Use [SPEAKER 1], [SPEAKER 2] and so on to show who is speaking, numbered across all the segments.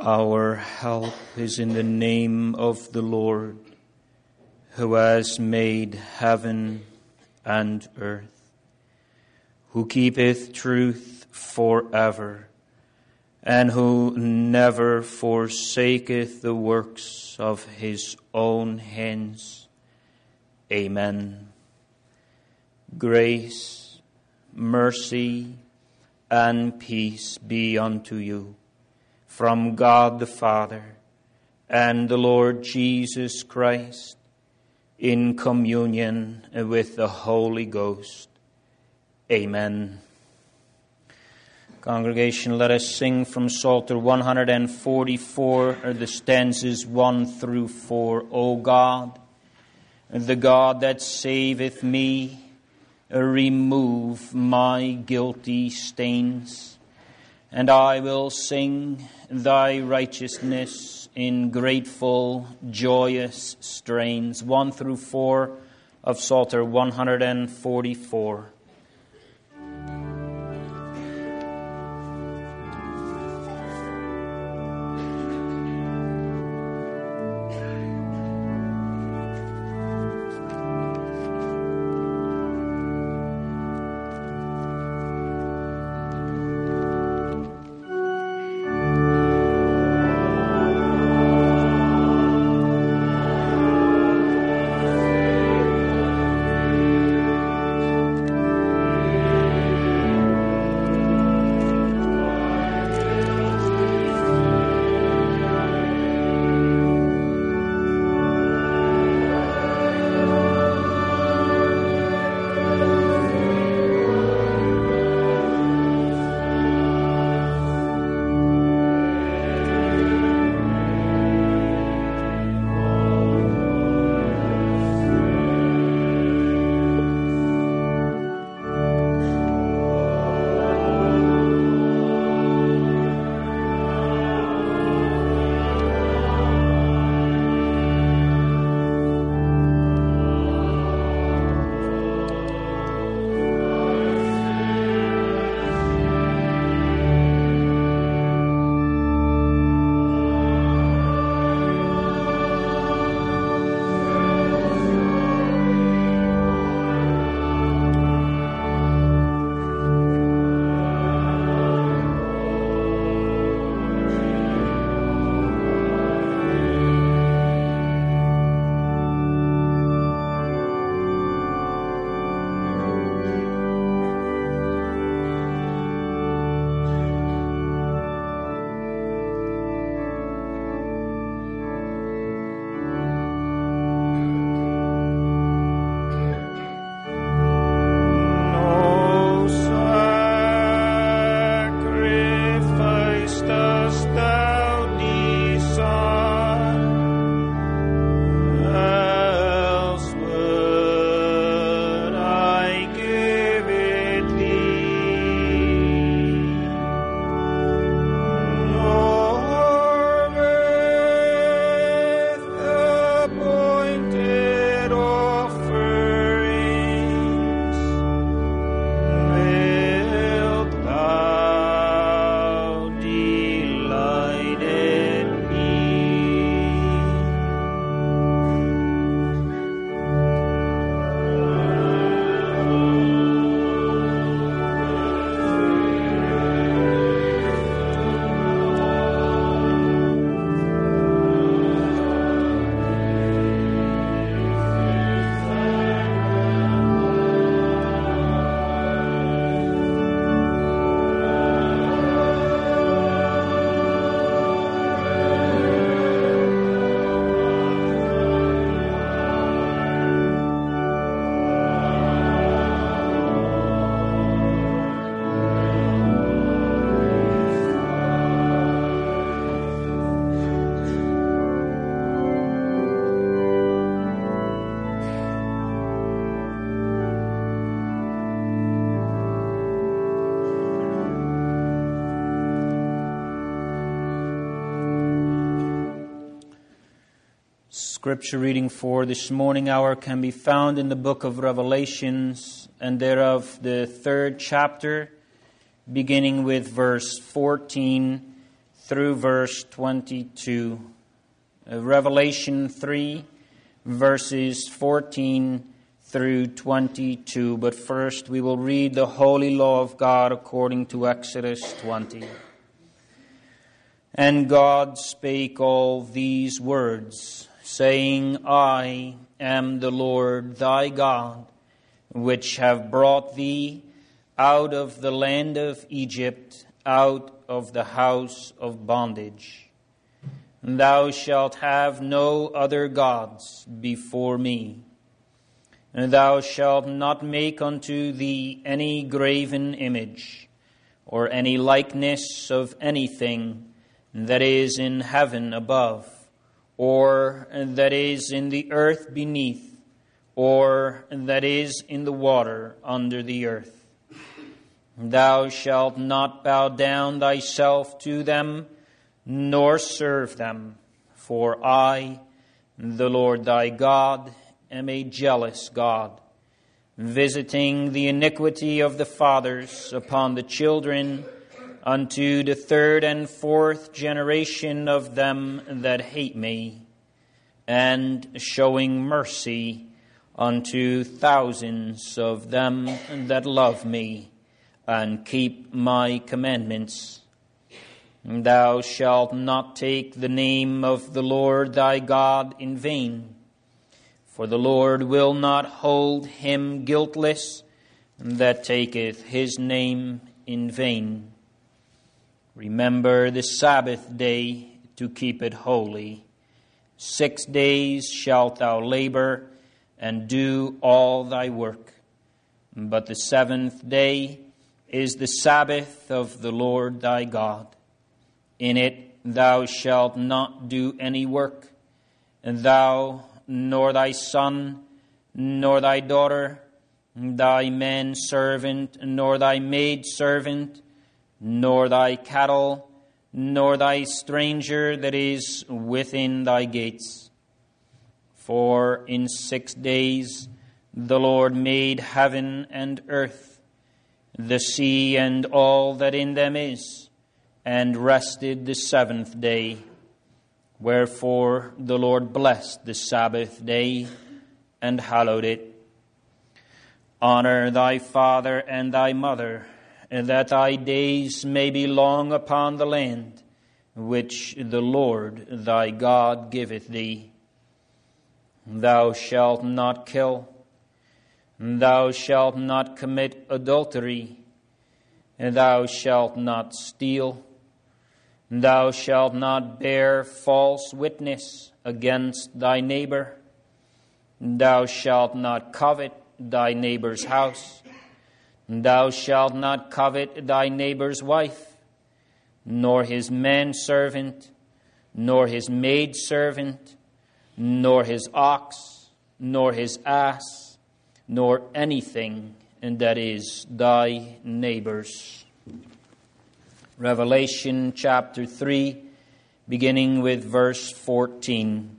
[SPEAKER 1] Our help is in the name of the Lord, who has made heaven and earth, who keepeth truth forever, and who never forsaketh the works of his own hands. Amen. Grace, mercy, and peace be unto you from God the Father and the Lord Jesus Christ, in communion with the Holy Ghost. Amen. Congregation, let us sing from Psalter 144, the stanzas 1 through 4. O God, the God that saveth me, remove my guilty stains, and I will sing thy righteousness in grateful, joyous strains. 1 through 4 of Psalter 144. Scripture reading for this morning hour can be found in the book of Revelations, and thereof the 3rd chapter, beginning with verse 14 through verse 22. Revelation 3, verses 14 through 22. But first we will read the holy law of God according to Exodus 20. And God spake all these words, saying, I am the Lord thy God, which have brought thee out of the land of Egypt, out of the house of bondage. Thou shalt have no other gods before me. And thou shalt not make unto thee any graven image, or any likeness of anything that is in heaven above, or that is in the earth beneath, or that is in the water under the earth. Thou shalt not bow down thyself to them, nor serve them, for I, the Lord thy God, am a jealous God, visiting the iniquity of the fathers upon the children, unto the third and fourth generation of them that hate me, and showing mercy unto thousands of them that love me, and keep my commandments. Thou shalt not take the name of the Lord thy God in vain, for the Lord will not hold him guiltless that taketh his name in vain. Remember the Sabbath day to keep it holy. 6 days shalt thou labor and do all thy work. But the seventh day is the Sabbath of the Lord thy God. In it thou shalt not do any work, and thou, nor thy son, nor thy daughter, thy manservant, nor thy maidservant, nor thy cattle, nor thy stranger that is within thy gates. For in 6 days the Lord made heaven and earth, the sea and all that in them is, and rested the seventh day. Wherefore the Lord blessed the Sabbath day and hallowed it. Honor thy father and thy mother, and that thy days may be long upon the land which the Lord thy God giveth thee. Thou shalt not kill. Thou shalt not commit adultery. And thou shalt not steal. Thou shalt not bear false witness against thy neighbor. Thou shalt not covet thy neighbor's house. Thou shalt not covet thy neighbor's wife, nor his manservant, nor his maidservant, nor his ox, nor his ass, nor anything that is thy neighbor's. Revelation chapter 3, beginning with verse 14.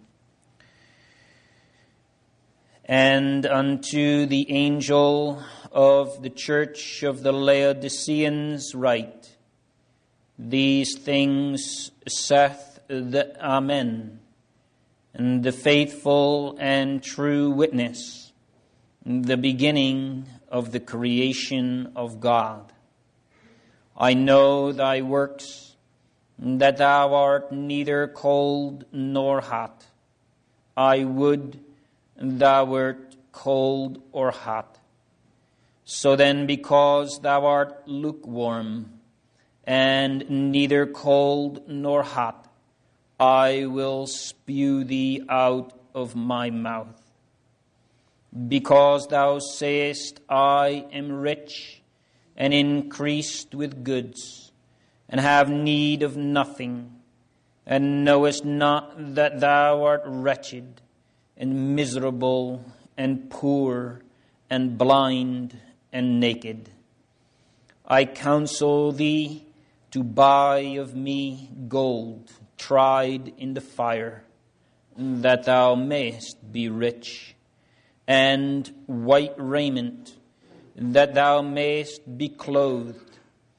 [SPEAKER 1] And unto the angel of the church of the Laodiceans write, These things saith the Amen, and the faithful and true witness, the beginning of the creation of God. I know thy works, that thou art neither cold nor hot. I would thou wert cold or hot. So then, because thou art lukewarm, and neither cold nor hot, I will spew thee out of my mouth. Because thou sayest, I am rich, and increased with goods, and have need of nothing, and knowest not that thou art wretched, and miserable, and poor, and blind, and naked. I counsel thee to buy of me gold tried in the fire, that thou mayest be rich, and white raiment, that thou mayest be clothed,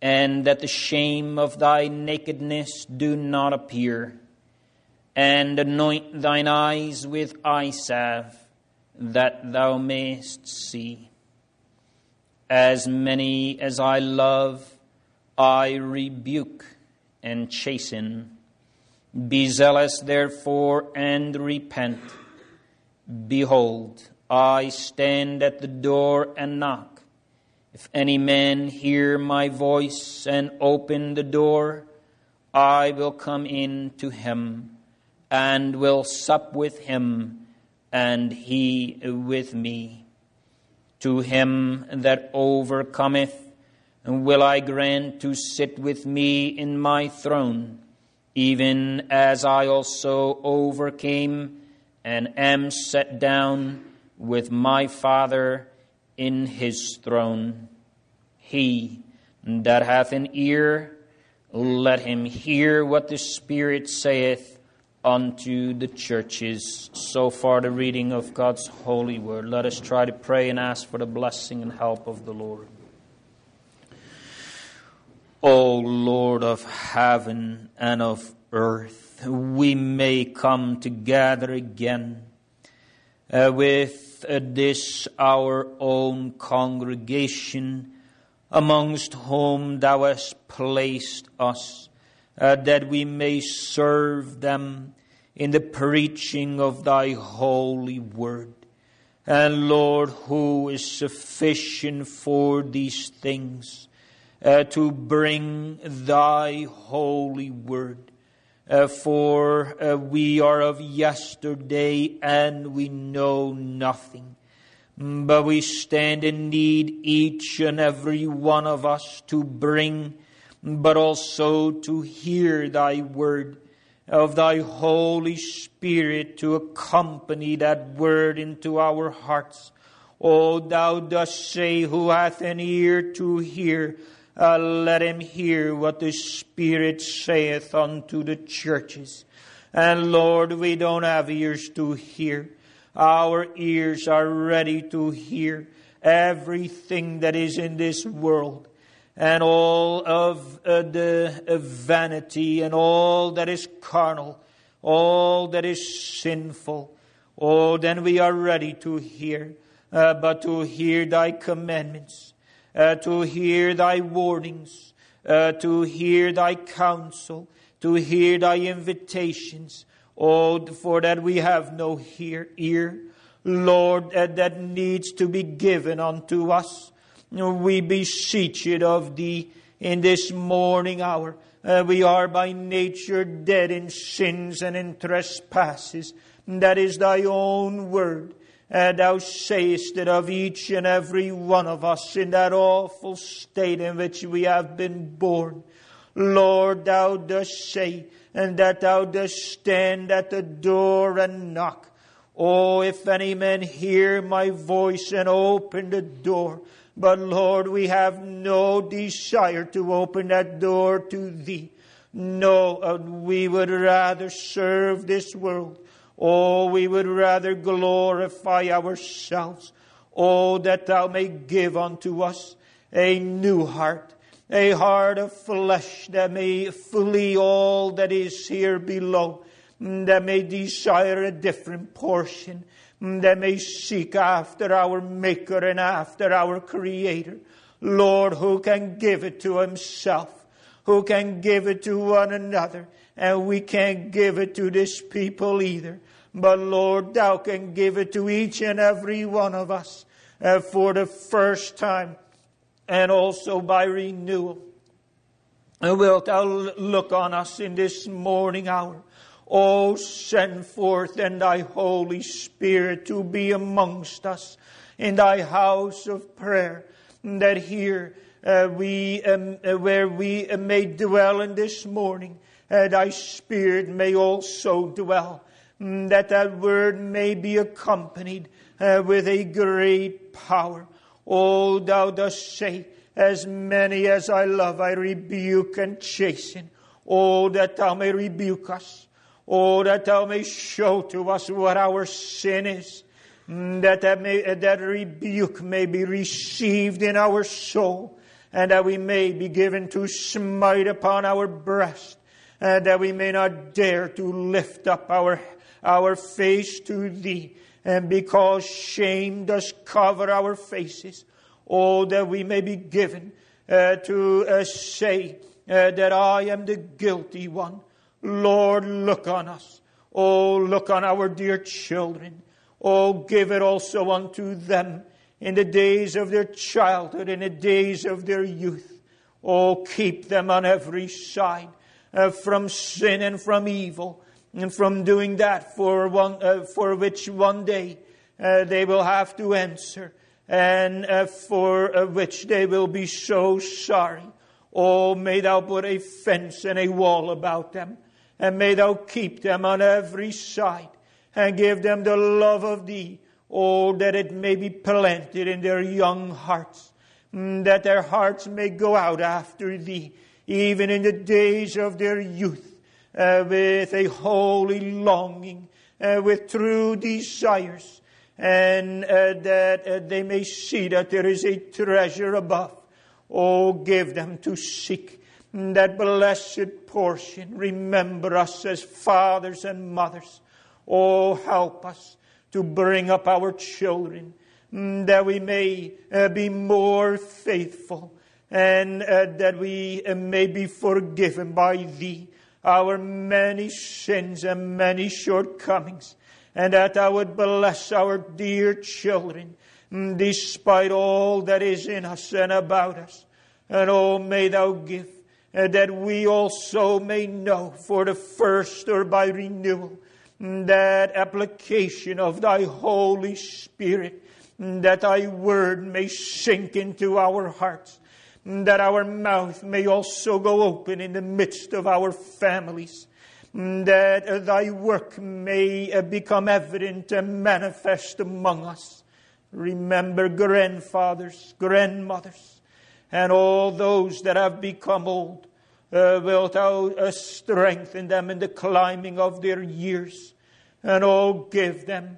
[SPEAKER 1] and that the shame of thy nakedness do not appear. And anoint thine eyes with eye salve, that thou mayest see. As many as I love, I rebuke and chasten. Be zealous therefore and repent. Behold, I stand at the door and knock. If any man hear my voice and open the door, I will come in to him, and will sup with him, and he with me. To him that overcometh will I grant to sit with me in my throne, even as I also overcame and am set down with my Father in his throne. He that hath an ear, let him hear what the Spirit saith unto the churches. So far the reading of God's holy word. Let us try to pray and ask for the blessing and help of the Lord. O Lord of heaven and of earth, we may come together again with this our own congregation, amongst whom thou hast placed us, that we may serve them in the preaching of thy holy word. And Lord, who is sufficient for these things, to bring thy holy word. For we are of yesterday and we know nothing. But we stand in need, each and every one of us, to bring, but also to hear thy word, of thy Holy Spirit to accompany that word into our hearts. O thou dost say, who hath an ear to hear, let him hear what the Spirit saith unto the churches. And Lord, we don't have ears to hear. Our ears are ready to hear everything that is in this world, and all of the vanity and all that is carnal, all that is sinful. Oh, then we are ready to hear, but to hear thy commandments, to hear thy warnings, to hear thy counsel, to hear thy invitations. Oh, for that we have no ear, Lord, that needs to be given unto us. We beseech it of thee in this morning hour. We are by nature dead in sins and in trespasses. That is thy own word. Thou sayest that of each and every one of us in that awful state in which we have been born. Lord, thou dost say, and that thou dost stand at the door and knock. Oh, if any man hear my voice and open the door. But Lord, we have no desire to open that door to thee. No, we would rather serve this world. Oh, we would rather glorify ourselves. Oh, that thou may give unto us a new heart, a heart of flesh that may flee all that is here below, that may desire a different portion, that may seek after our Maker and after our Creator. Lord, who can give it to himself? Who can give it to one another? And we can't give it to this people either. But Lord, thou can give it to each and every one of us for the first time and also by renewal. And wilt thou look on us in this morning hour? Oh, send forth then thy Holy Spirit to be amongst us in thy house of prayer, that here where we may dwell in this morning, thy Spirit may also dwell, that that word may be accompanied with a great power. Oh, thou dost say, as many as I love, I rebuke and chasten. Oh, that thou may rebuke us. Oh, that thou may show to us what our sin is. That rebuke may be received in our soul.
[SPEAKER 2] and that we may be given to smite upon our breast, and that we may not dare to lift up our face to Thee, and because shame does cover our faces, oh, that we may be given to say that I am the guilty one. Lord, look on us. Oh, look on our dear children. Oh, give it also unto them in the days of their childhood, in the days of their youth. Oh, keep them on every side from sin and from evil, and from doing that for which one day they will have to answer, and for which they will be so sorry. Oh, may Thou put a fence and a wall about them, and may Thou keep them on every side, and give them the love of Thee. Oh, that it may be planted in their young hearts, that their hearts may go out after Thee, even in the days of their youth, with a holy longing, with true desires, and that they may see that there is a treasure above. Oh, give them to seek that blessed portion. Remember us as fathers and mothers. Oh, help us to bring up our children, that we may be more faithful, and that we may be forgiven by Thee our many sins and many shortcomings, and that Thou would bless our dear children despite all that is in us and about us. And oh, may Thou give that we also may know for the first or by renewal that application of Thy Holy Spirit, that Thy Word may sink into our hearts, that our mouth may also go open in the midst of our families, that Thy work may become evident and manifest among us. Remember grandfathers, grandmothers, and all those that have become old. Wilt Thou strengthen them in the climbing of their years, and oh, give them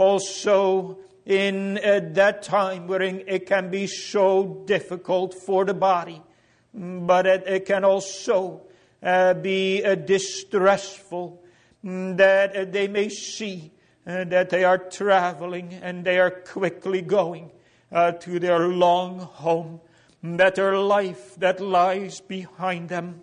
[SPEAKER 2] also in that time wherein it can be so difficult for the body, but it can also be distressful, that they may see that they are traveling and they are quickly going to their long home, that their life that lies behind them,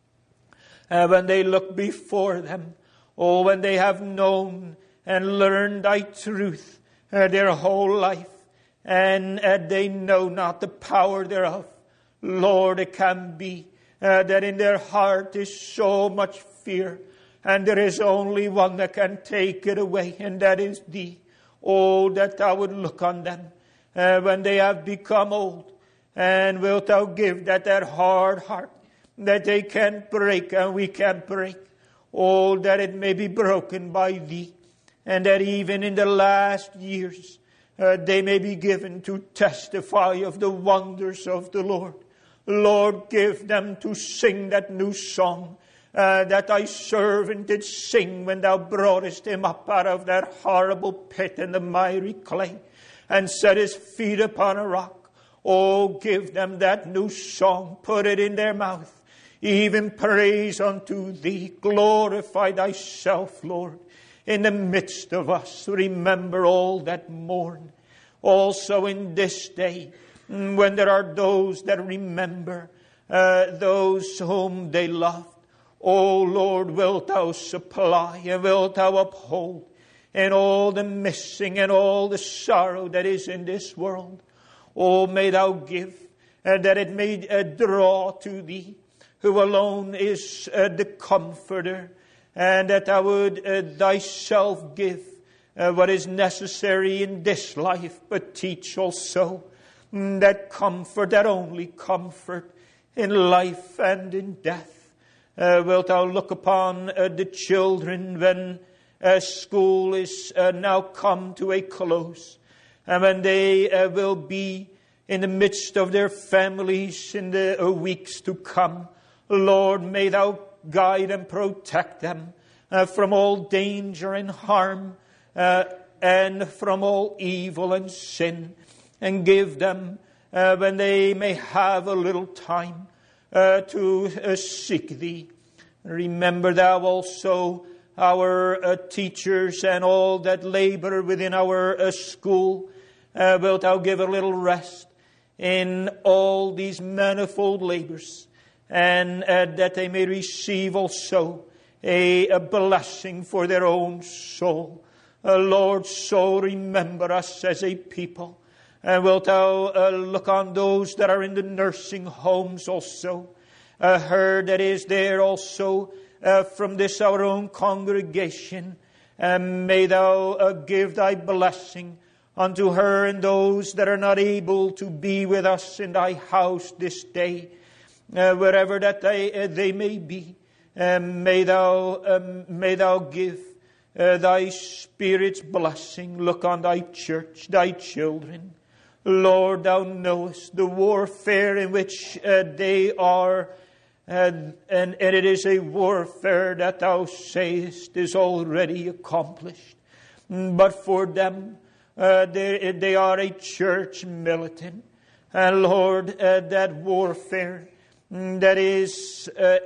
[SPEAKER 2] when they look before them, oh, when they have known and learned Thy truth their whole life, and they know not the power thereof. Lord, it can be that in their heart is so much fear, and there is only one that can take it away, and that is Thee. Oh, that Thou would look on them when they have become old, and wilt Thou give that hard heart that they can break and we can break. Oh, that it may be broken by Thee, and that even in the last years they may be given to testify of the wonders of the Lord. Lord, give them to sing that new song that Thy servant did sing when Thou broughtest him up out of that horrible pit in the miry clay and set his feet upon a rock. Oh, give them that new song. Put it in their mouth. Even praise unto Thee. Glorify Thyself, Lord, in the midst of us. Remember all that mourn. Also in this day, when there are those that remember those whom they loved. O Lord, wilt Thou supply and wilt Thou uphold in all the missing and all the sorrow that is in this world. Oh, may Thou give that it may draw to Thee, who alone is the Comforter, and that Thou would Thyself give what is necessary in this life, but teach also that comfort, that only comfort in life and in death. Wilt Thou look upon the children when school is now come to a close, and when they will be in the midst of their families in the weeks to come. Lord, may Thou guide and protect them from all danger and harm, and from all evil and sin, and give them when they may have a little time to seek Thee. Remember Thou also our teachers and all that labor within our school. Wilt Thou give a little rest in all these manifold labors, and that they may receive also a blessing for their own soul. Lord, so remember us as a people. And wilt Thou look on those that are in the nursing homes also, her that is there also from this our own congregation. And may Thou give Thy blessing unto her and those that are not able to be with us in Thy house this day, wherever that they may be. May Thou give Thy Spirit's blessing. Look on Thy church, Thy children. Lord, Thou knowest the warfare in which they are, and it is a warfare that Thou sayest is already accomplished. But for them, they are a church militant. And Lord, that warfare, that is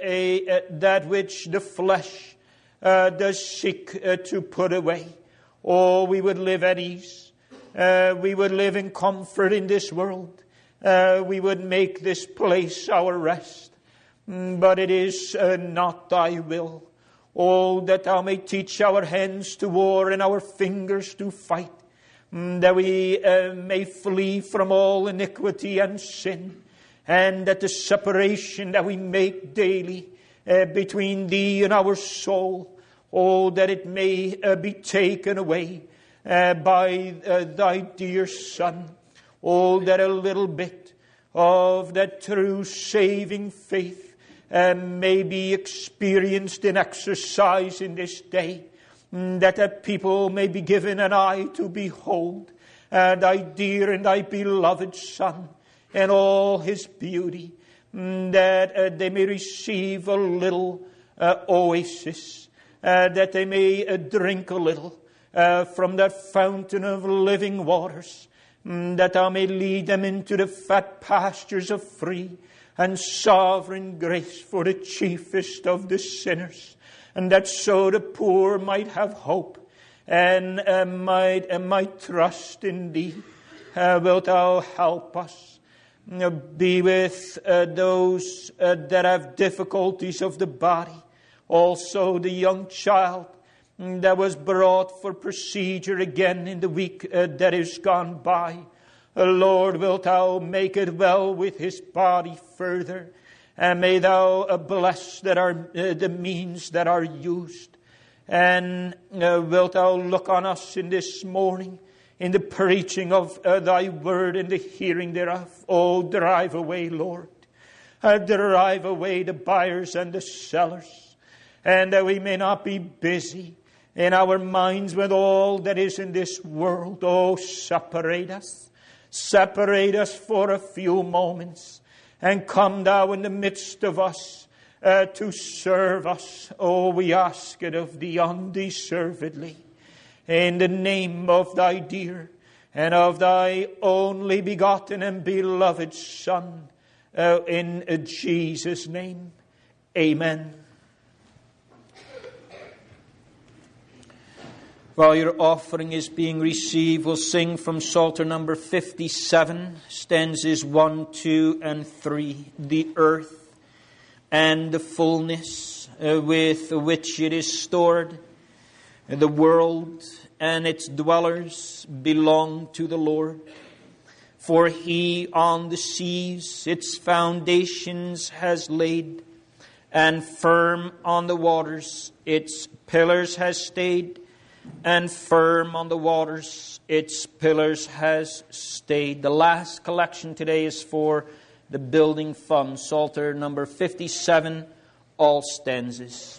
[SPEAKER 2] that which the flesh does seek to put away. Oh, we would live at ease. We would live in comfort in this world. We would make this place our rest. But it is not Thy will. Oh, that Thou may teach our hands to war and our fingers to fight, that we may flee from all iniquity and sin, and that the separation that we make daily between Thee and our soul, oh, that it may be taken away by Thy dear Son. Oh, that a little bit of that true saving faith may be experienced in exercise in this day, that the people may be given an eye to behold Thy dear and Thy beloved Son and all His beauty, that they may receive a little oasis, that they may drink a little from that fountain of living waters, that Thou may lead them into the fat pastures of free and sovereign grace for the chiefest of the sinners, and that so the poor might have hope and might trust in Thee. Wilt Thou help us? Be with those that have difficulties of the body, also the young child that was brought for procedure again in the week that is gone by. Lord, wilt Thou make it well with his body further, and may Thou bless the means that are used. And wilt Thou look on us in this morning, in the preaching of Thy word and the hearing thereof. Oh, drive away, Lord. Drive away the buyers and the sellers, and that we may not be busy in our minds with all that is in this world. Oh, separate us. Separate us for a few moments, and come Thou in the midst of us to serve us. Oh, we ask it of Thee undeservedly. In the name of Thy dear and of Thy only begotten and beloved Son, in Jesus' name, amen. While your offering is being received, we'll sing from Psalter number 57, stanzas 1, 2, and 3. The earth and the fullness with which it is stored, the world and its dwellers belong to the Lord. For He on the seas its foundations has laid, and firm on the waters its pillars has stayed. And firm on the waters its pillars has stayed. The last collection today is for the building fund. Psalter number 57, all stanzas.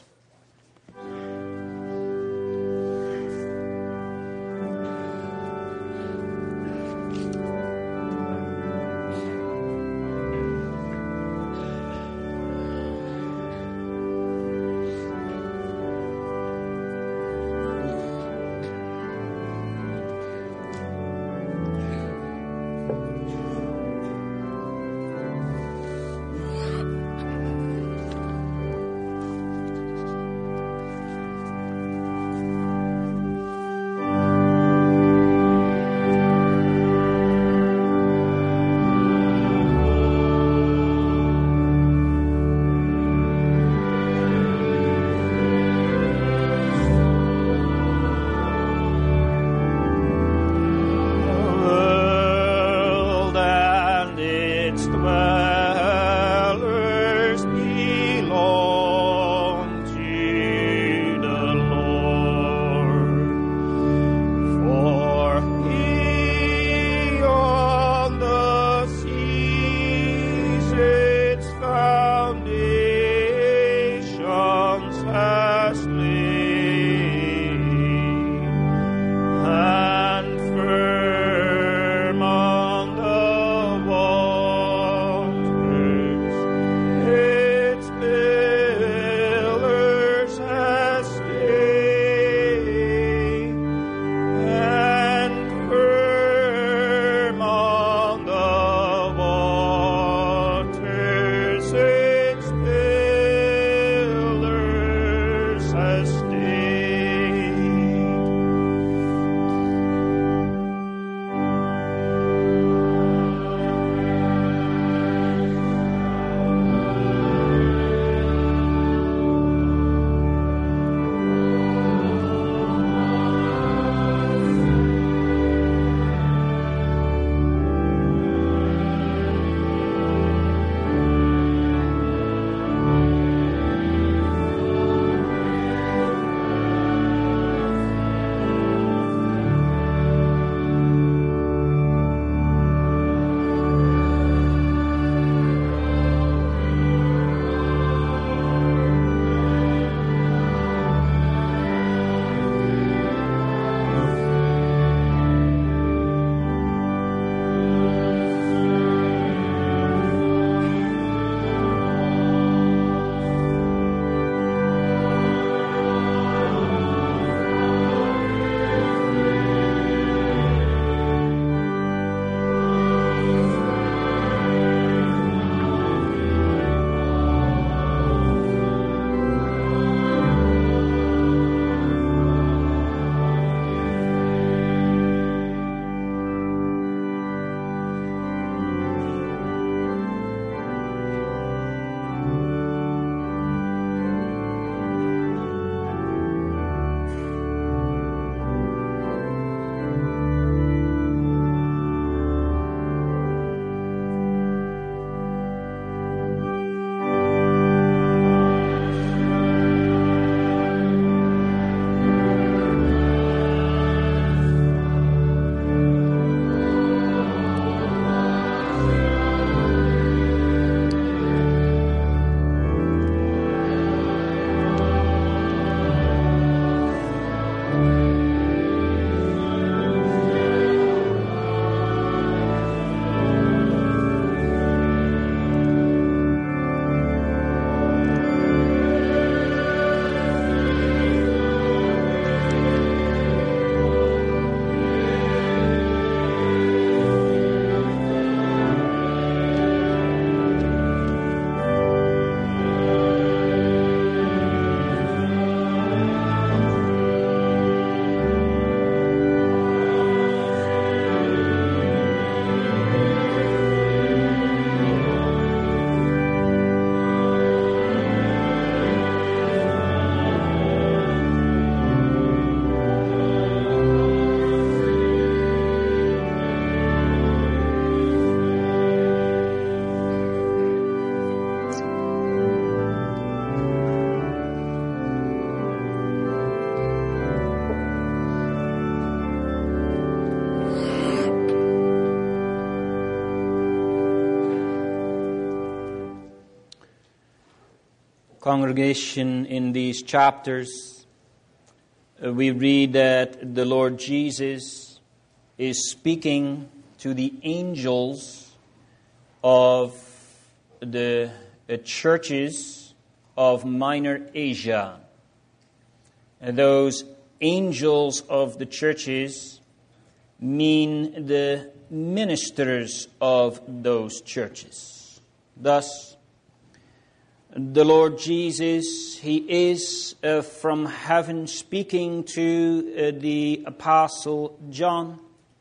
[SPEAKER 1] Congregation, in these chapters, we read that the Lord Jesus is speaking to the angels of the churches of Minor Asia. And those angels of the churches mean the ministers of those churches. Thus, the Lord Jesus, He is from heaven speaking to the Apostle John.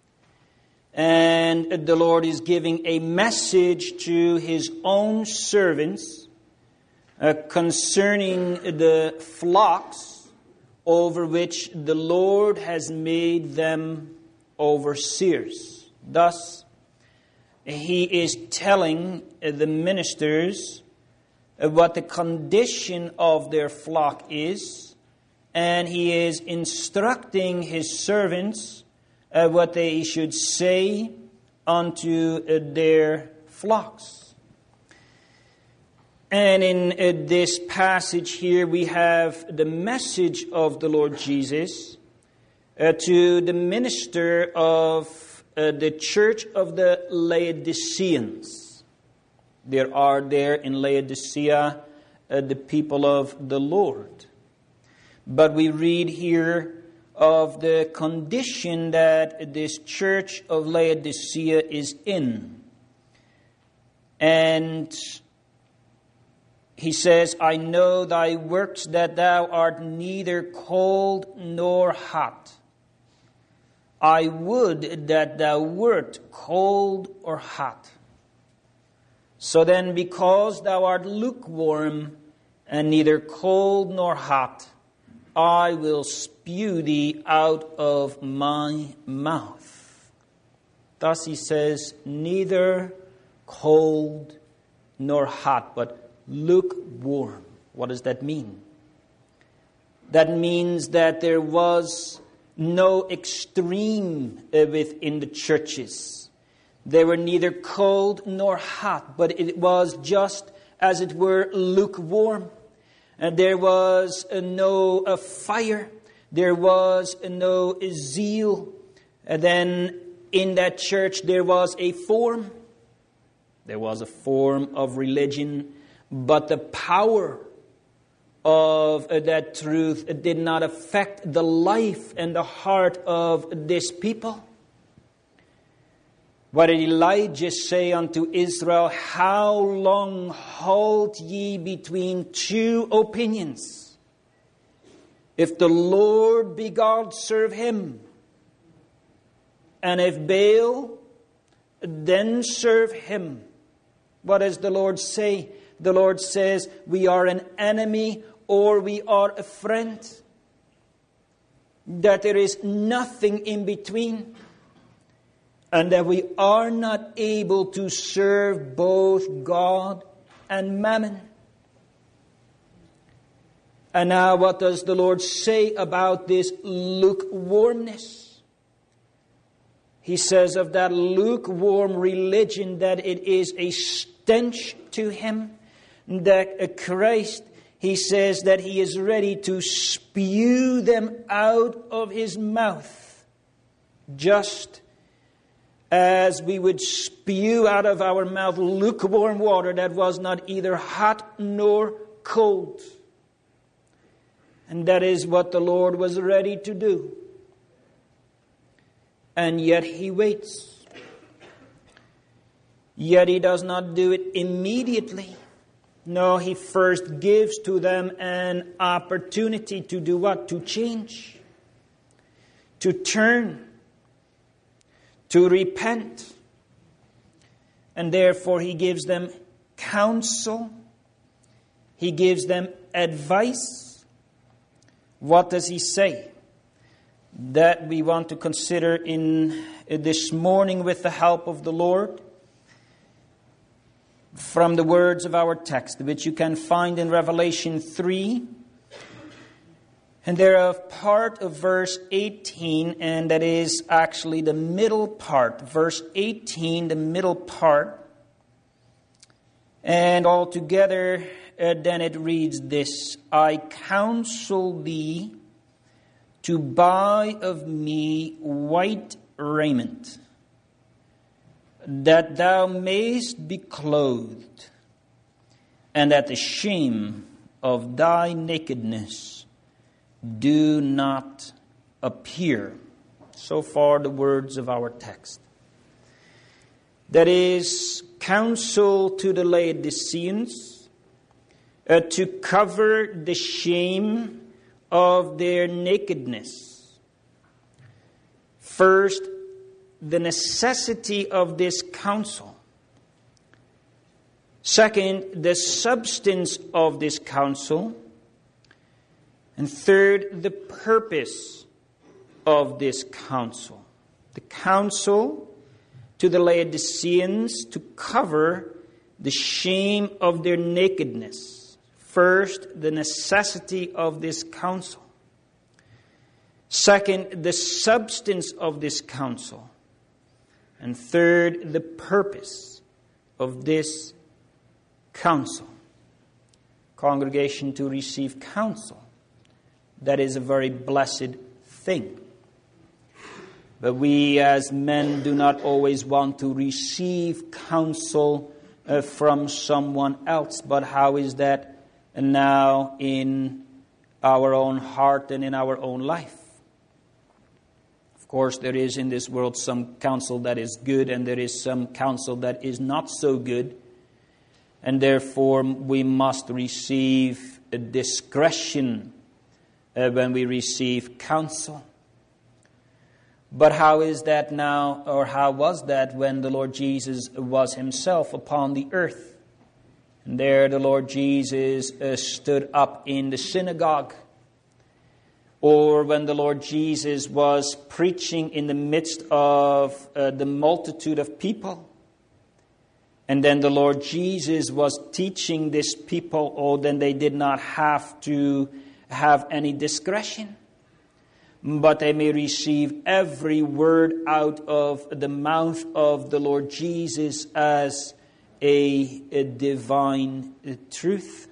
[SPEAKER 1] And the Lord is giving a message to His own servants concerning the flocks over which the Lord has made them overseers. Thus, He is telling the ministers what the condition of their flock is, and He is instructing His servants what they should say unto their flocks. And in this passage here, we have the message of the Lord Jesus to the minister of the church of the Laodiceans. There are there in Laodicea the people of the Lord. But we read here of the condition that this church of Laodicea is in. And he says, I know thy works, that thou art neither cold nor hot. I would that thou wert cold or hot. So then, because thou art lukewarm and neither cold nor hot, I will spew thee out of my mouth. Thus he says, neither cold nor hot, but lukewarm. What does that mean? That means that there was no extreme within the churches. They were neither cold nor hot, but it was just, as it were, lukewarm. And there was no fire. There was no zeal. And then in that church there was a form. There was a form of religion, but the power of that truth did not affect the life and the heart of this people. What did Elijah say unto Israel? How long halt ye between two opinions? If the Lord be God, serve Him. And if Baal, then serve him. What does the Lord say? The Lord says, we are an enemy or we are a friend. That there is nothing in between. And that we are not able to serve both God and mammon. And now what does the Lord say about this lukewarmness? He says of that lukewarm religion that it is a stench to Him. That Christ, He says that He is ready to spew them out of His mouth. Just as we would spew out of our mouth lukewarm water that was not either hot nor cold. And that is what the Lord was ready to do. And yet He waits. Yet He does not do it immediately. No, He first gives to them an opportunity to do what? To change. To turn. To repent. And therefore He gives them counsel. He gives them advice. What does He say? That we want to consider in this morning with the help of the Lord. From the words of our text, which you can find in Revelation 3. And they're a part of verse 18, and that is actually the middle part. Verse 18, the middle part. And altogether, then it reads this: I counsel thee to buy of me white raiment, that thou mayest be clothed, and that the shame of thy nakedness do not appear. So far the words of our text. That is, counsel to the Laodiceans to cover the shame of their nakedness. First, the necessity of this counsel. Second, the substance of this counsel. And third, the purpose of this counsel. The counsel to the Laodiceans to cover the shame of their nakedness. First, the necessity of this counsel. Second, the substance of this counsel. And third, the purpose of this counsel. Congregation, to receive counsel, that is a very blessed thing. But we as men do not always want to receive counsel from someone else. But how is that now in our own heart and in our own life? Of course, there is in this world some counsel that is good, and there is some counsel that is not so good. And therefore, we must receive a discretion when we receive counsel. But how is that now, or how was that when the Lord Jesus was himself upon the earth? And there the Lord Jesus stood up in the synagogue. Or when the Lord Jesus was preaching in the midst of the multitude of people. And then the Lord Jesus was teaching this people, then they did not have to have any discretion. But they may receive every word out of the mouth of the Lord Jesus as a divine truth.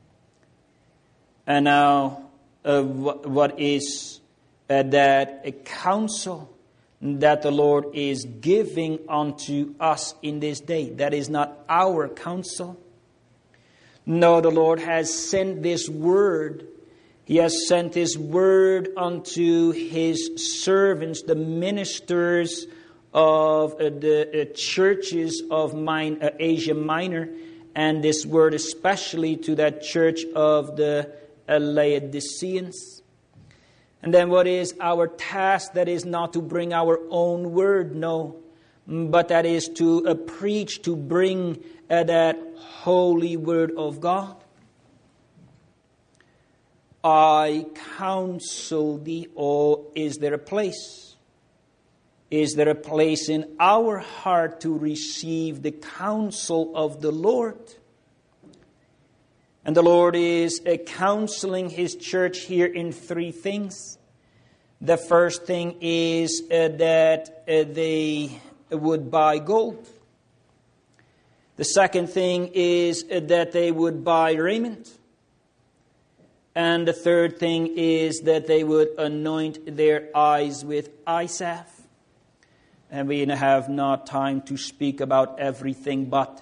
[SPEAKER 1] And now, what is that a counsel that the Lord is giving unto us in this day? That is not our counsel. No, the Lord has sent this word. He has sent His word unto His servants, the ministers of the churches of Asia Minor, and this word especially to that church of the Laodiceans. And then what is our task? That is not to bring our own word, no, but that is to preach, to bring that holy word of God. I counsel thee. Oh, is there a place? Is there a place in our heart to receive the counsel of the Lord? And the Lord is counseling His church here in three things. The first thing is that they would buy gold. The second thing is that they would buy raiment. And the third thing is that they would anoint their eyes with eye salve. And we have not time to speak about everything, but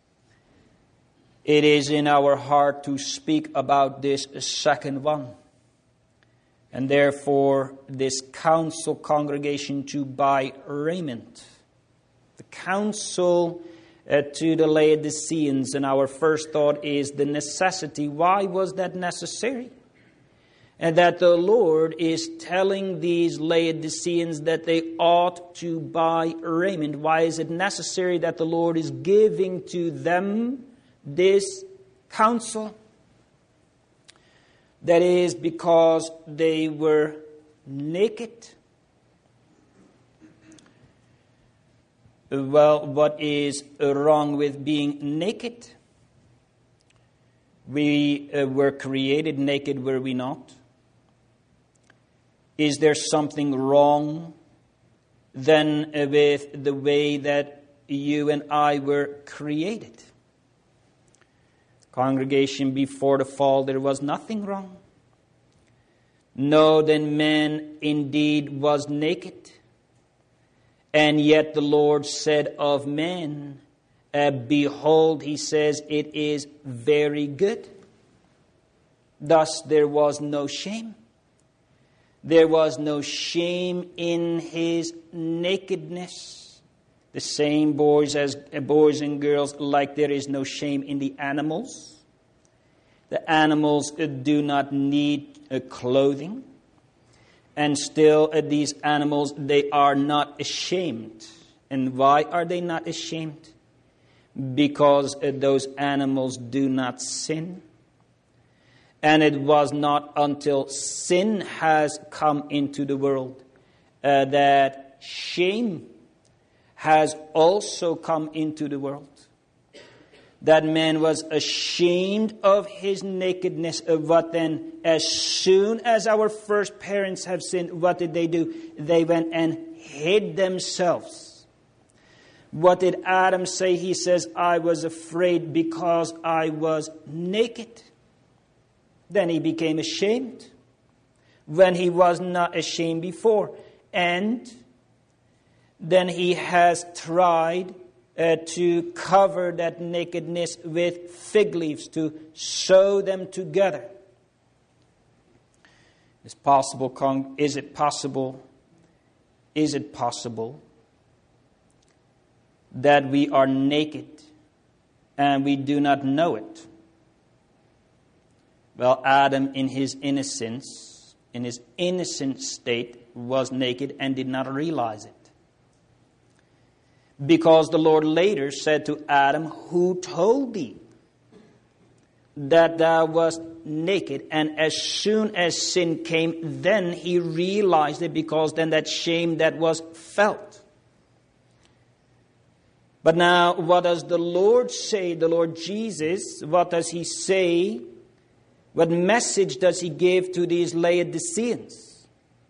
[SPEAKER 1] it is in our heart to speak about this second one. And therefore, this counsel, congregation, to buy raiment. The counsel to the Laodiceans, and our first thought is the necessity. Why was that necessary? And that the Lord is telling these Laodiceans that they ought to buy raiment. Why is it necessary that the Lord is giving to them this counsel? That is because they were naked. Well, what is wrong with being naked? We were created naked, were we not? Is there something wrong then with the way that you and I were created? Congregation, before the fall, there was nothing wrong. No, then man indeed was naked. And yet the Lord said of man, behold, he says, it is very good. Thus there was no shame. There was no shame in his nakedness. The same boys and girls, like there is no shame in the animals. The animals do not need clothing. And still these animals, they are not ashamed. And why are they not ashamed? Because those animals do not sin. And it was not until sin has come into the world that shame has also come into the world. That man was ashamed of his nakedness. What then? As soon as our first parents have sinned, what did they do? They went and hid themselves. What did Adam say? He says, I was afraid because I was naked. Then he became ashamed when he was not ashamed before. And then he has tried to cover that nakedness with fig leaves, to sew them together. Is it possible that we are naked and we do not know it? Well, Adam in his innocence, in his innocent state, was naked and did not realize it. Because the Lord later said to Adam, who told thee that thou wast naked? And as soon as sin came, then he realized it, because then that shame that was felt. But now, what does the Lord say, the Lord Jesus? What does he say? What message does he give to these Laodiceans?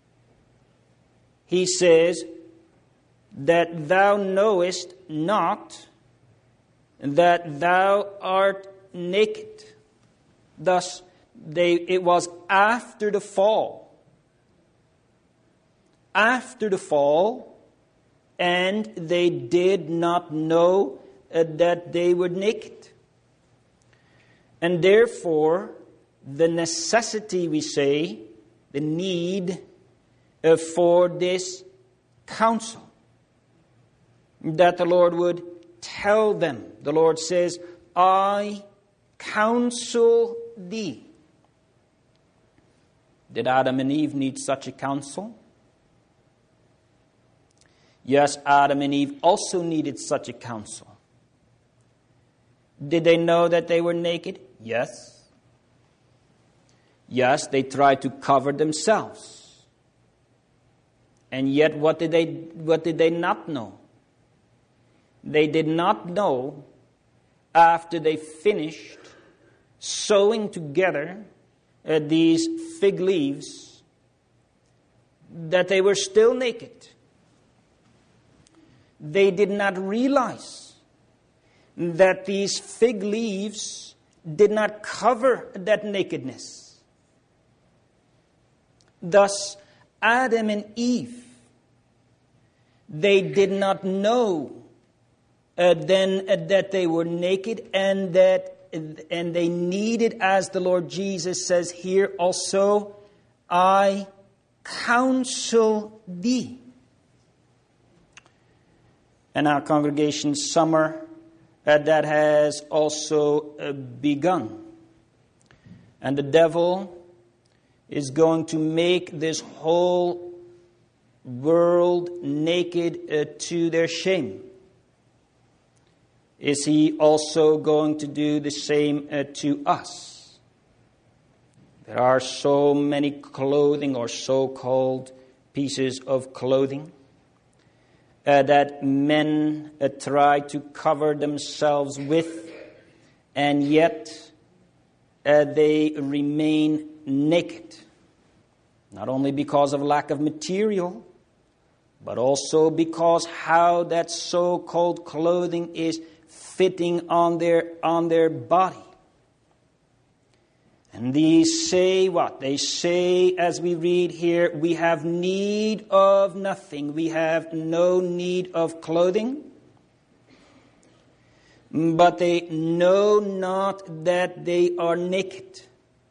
[SPEAKER 1] He says, that thou knowest not that thou art naked. Thus, it was after the fall. After the fall, and they did not know that they were naked. And therefore, the necessity, we say, the need for this counsel, that the Lord would tell them. The Lord says, I counsel thee. Did Adam and Eve need such a counsel? Yes, Adam and Eve also needed such a counsel. Did they know that they were naked? Yes. Yes, they tried to cover themselves. And yet, what did they not know? They did not know, after they finished sewing together these fig leaves, that they were still naked. They did not realize that these fig leaves did not cover that nakedness. Thus, Adam and Eve, they did not know then that they were naked, and they needed, as the Lord Jesus says here also, I counsel thee. And our congregation summer that has also begun. And the devil is going to make this whole world naked to their shame. Is he also going to do the same to us? There are so many clothing, or so-called pieces of clothing, that men try to cover themselves with, and yet they remain naked. Not only because of lack of material, but also because how that so-called clothing is fitting on their body. And these say what? They say, as we read here, we have need of nothing. We have no need of clothing. But they know not that they are naked.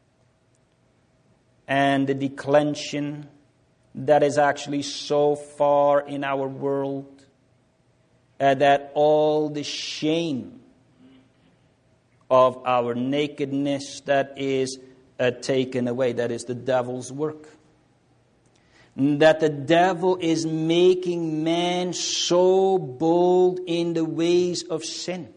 [SPEAKER 1] And the declension that is actually so far in our world that all the shame of our nakedness that is taken away. That is the devil's work. That the devil is making man so bold in the ways of sin.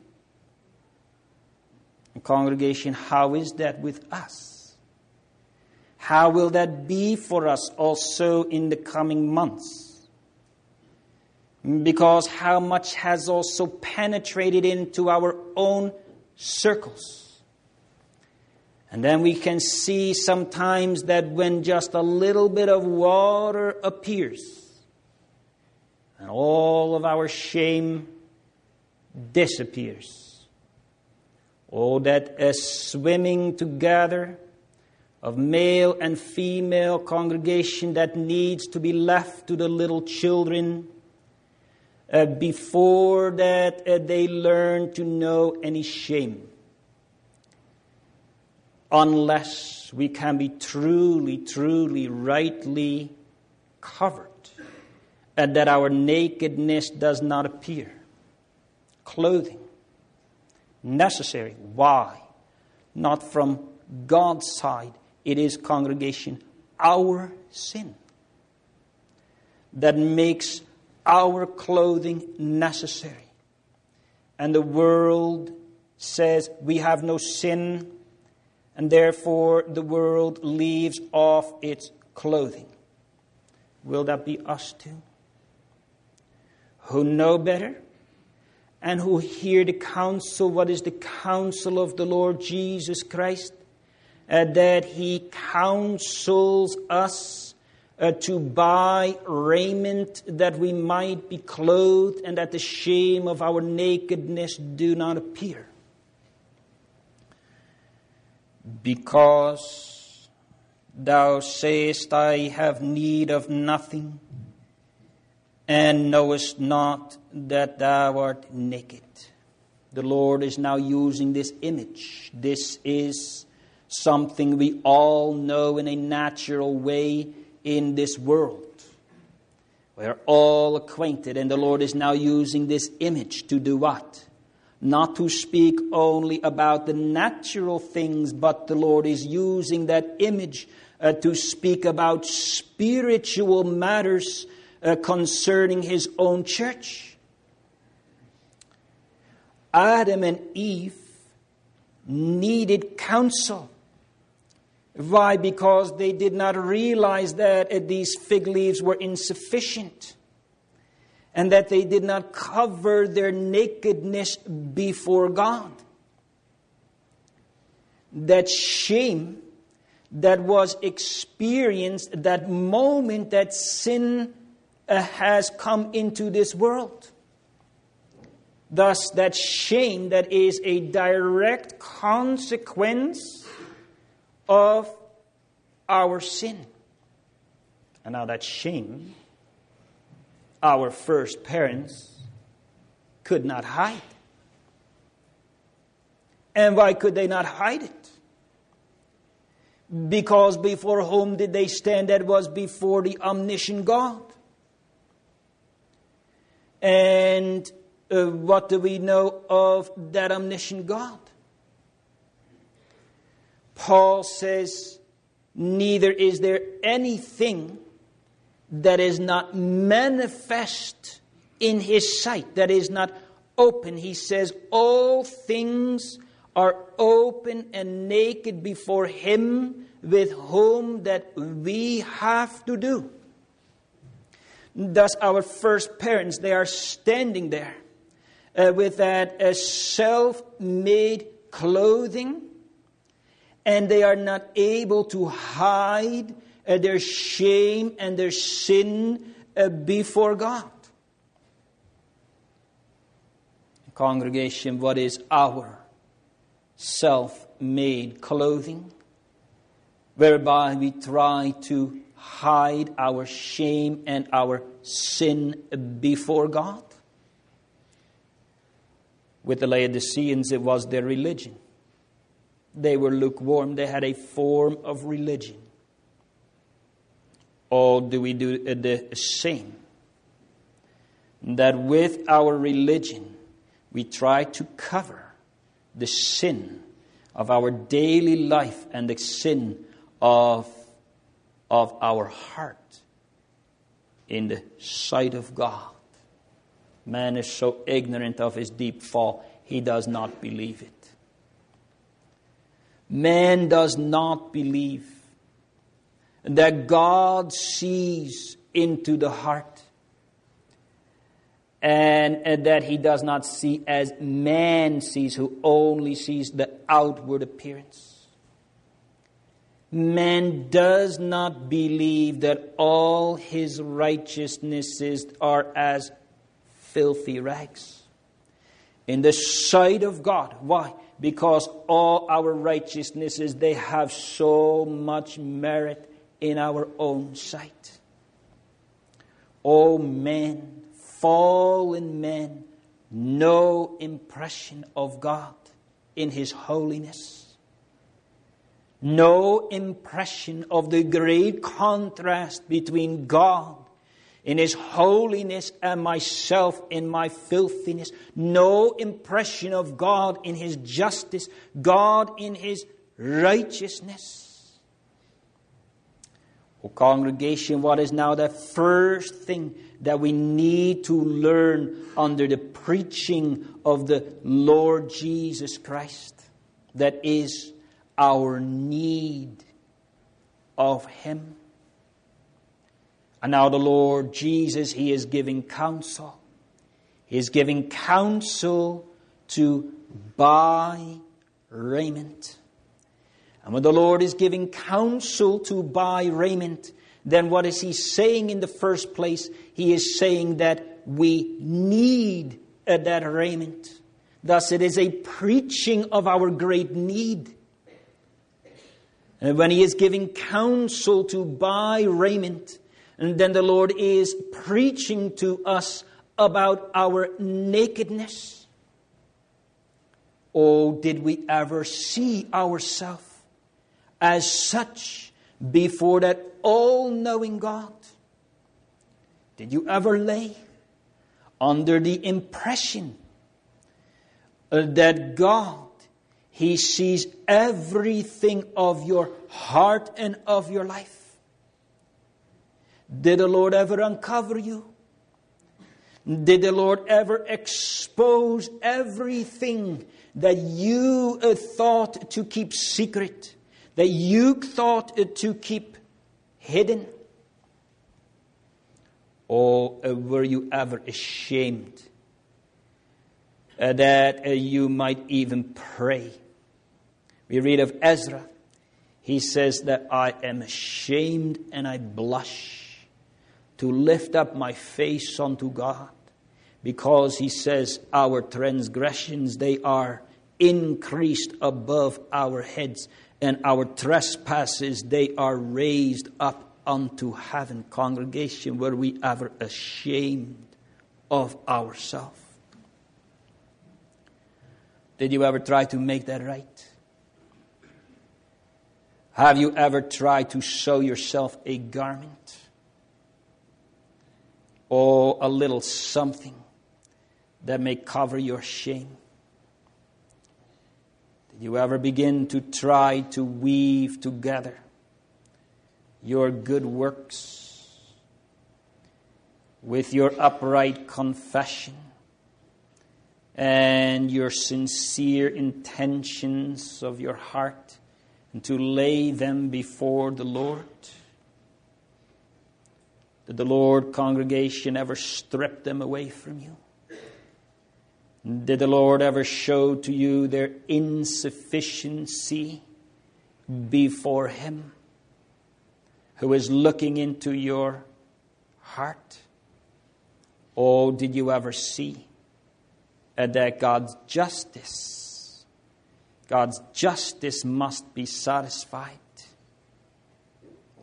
[SPEAKER 1] And congregation, how is that with us? How will that be for us also in the coming months? Because how much has also penetrated into our own circles. And then we can see sometimes that when just a little bit of water appears, and all of our shame disappears. Oh, that a swimming together of male and female congregation that needs to be left to the little children before that they learn to know any shame. Unless we can be truly, truly, rightly covered, and that our nakedness does not appear. Clothing. Necessary. Why? Not from God's side. It is, congregation, our sin that makes our clothing necessary. And the world says we have no sin, and therefore the world leaves off its clothing. Will that be us too? Who know better and who hear the counsel, what is the counsel of the Lord Jesus Christ? That He counsels us to buy raiment that we might be clothed and that the shame of our nakedness do not appear. Because thou sayest, I have need of nothing, and knowest not that thou art naked. The Lord is now using this image. This is something we all know in a natural way in this world. We're all acquainted, and the Lord is now using this image to do what? Not to speak only about the natural things, but the Lord is using that image to speak about spiritual matters concerning His own church. Adam and Eve needed counsel. Why? Because they did not realize that these fig leaves were insufficient, and that they did not cover their nakedness before God. That shame that was experienced, that moment that sin has come into this world. Thus, that shame that is a direct consequence of our sin. And now that shame, our first parents could not hide. And why could they not hide it? Because before whom did they stand? That was before the omniscient God. And what do we know of that omniscient God? Paul says, neither is there anything that is not manifest in His sight, that is not open. He says, all things are open and naked before Him with whom that we have to do. Thus our first parents, they are standing there with that self-made clothing, and they are not able to hide their shame and their sin before God. Congregation, what is our self-made clothing? whereby we try to hide our shame and our sin before God. With the Laodiceans, it was their religion. They were lukewarm. They had a form of religion. Or do we do the same? That with our religion, we try to cover the sin of our daily life and the sin of our heart in the sight of God. Man is so ignorant of his deep fall, he does not believe it. Man does not believe that God sees into the heart, and that he does not see as man sees, who only sees the outward appearance. Man does not believe that all his righteousnesses are as filthy rags in the sight of God. Why? Because all our righteousnesses, they have so much merit in our own sight. Oh man, fallen man, no impression of God in his holiness. No impression of the great contrast between God in his holiness and myself in my filthiness. No impression of God in his justice, God in his righteousness. Oh, congregation, what is now the first thing that we need to learn under the preaching of the Lord Jesus Christ? That is our need of him. And now the Lord Jesus, he is giving counsel. He is giving counsel to buy raiment. And when the Lord is giving counsel to buy raiment, then what is he saying in the first place? He is saying that we need that raiment. Thus it is a preaching of our great need. And when he is giving counsel to buy raiment, and then the Lord is preaching to us about our nakedness. Oh, did we ever see ourselves as such before that all-knowing God? Did you ever lay under the impression that God, he sees everything of your heart and of your life? Did the Lord ever uncover you? Did the Lord ever expose everything that you thought to keep secret, that you thought to keep hidden? Or were you ever ashamed that you might even pray? We read of Ezra. He says that I am ashamed and I blush to lift up my face unto God, because he says our transgressions, they are increased above our heads, and our trespasses, they are raised up unto heaven. Congregation, were we ever ashamed of ourselves? Did you ever try to make that right? Have you ever tried to sew yourself a garment? Or a little something that may cover your shame? Did you ever begin to try to weave together your good works with your upright confession and your sincere intentions of your heart, and to lay them before the Lord? Did the Lord, congregation, ever strip them away from you? Did the Lord ever show to you their insufficiency before him, who is looking into your heart? Or did you ever see that God's justice must be satisfied?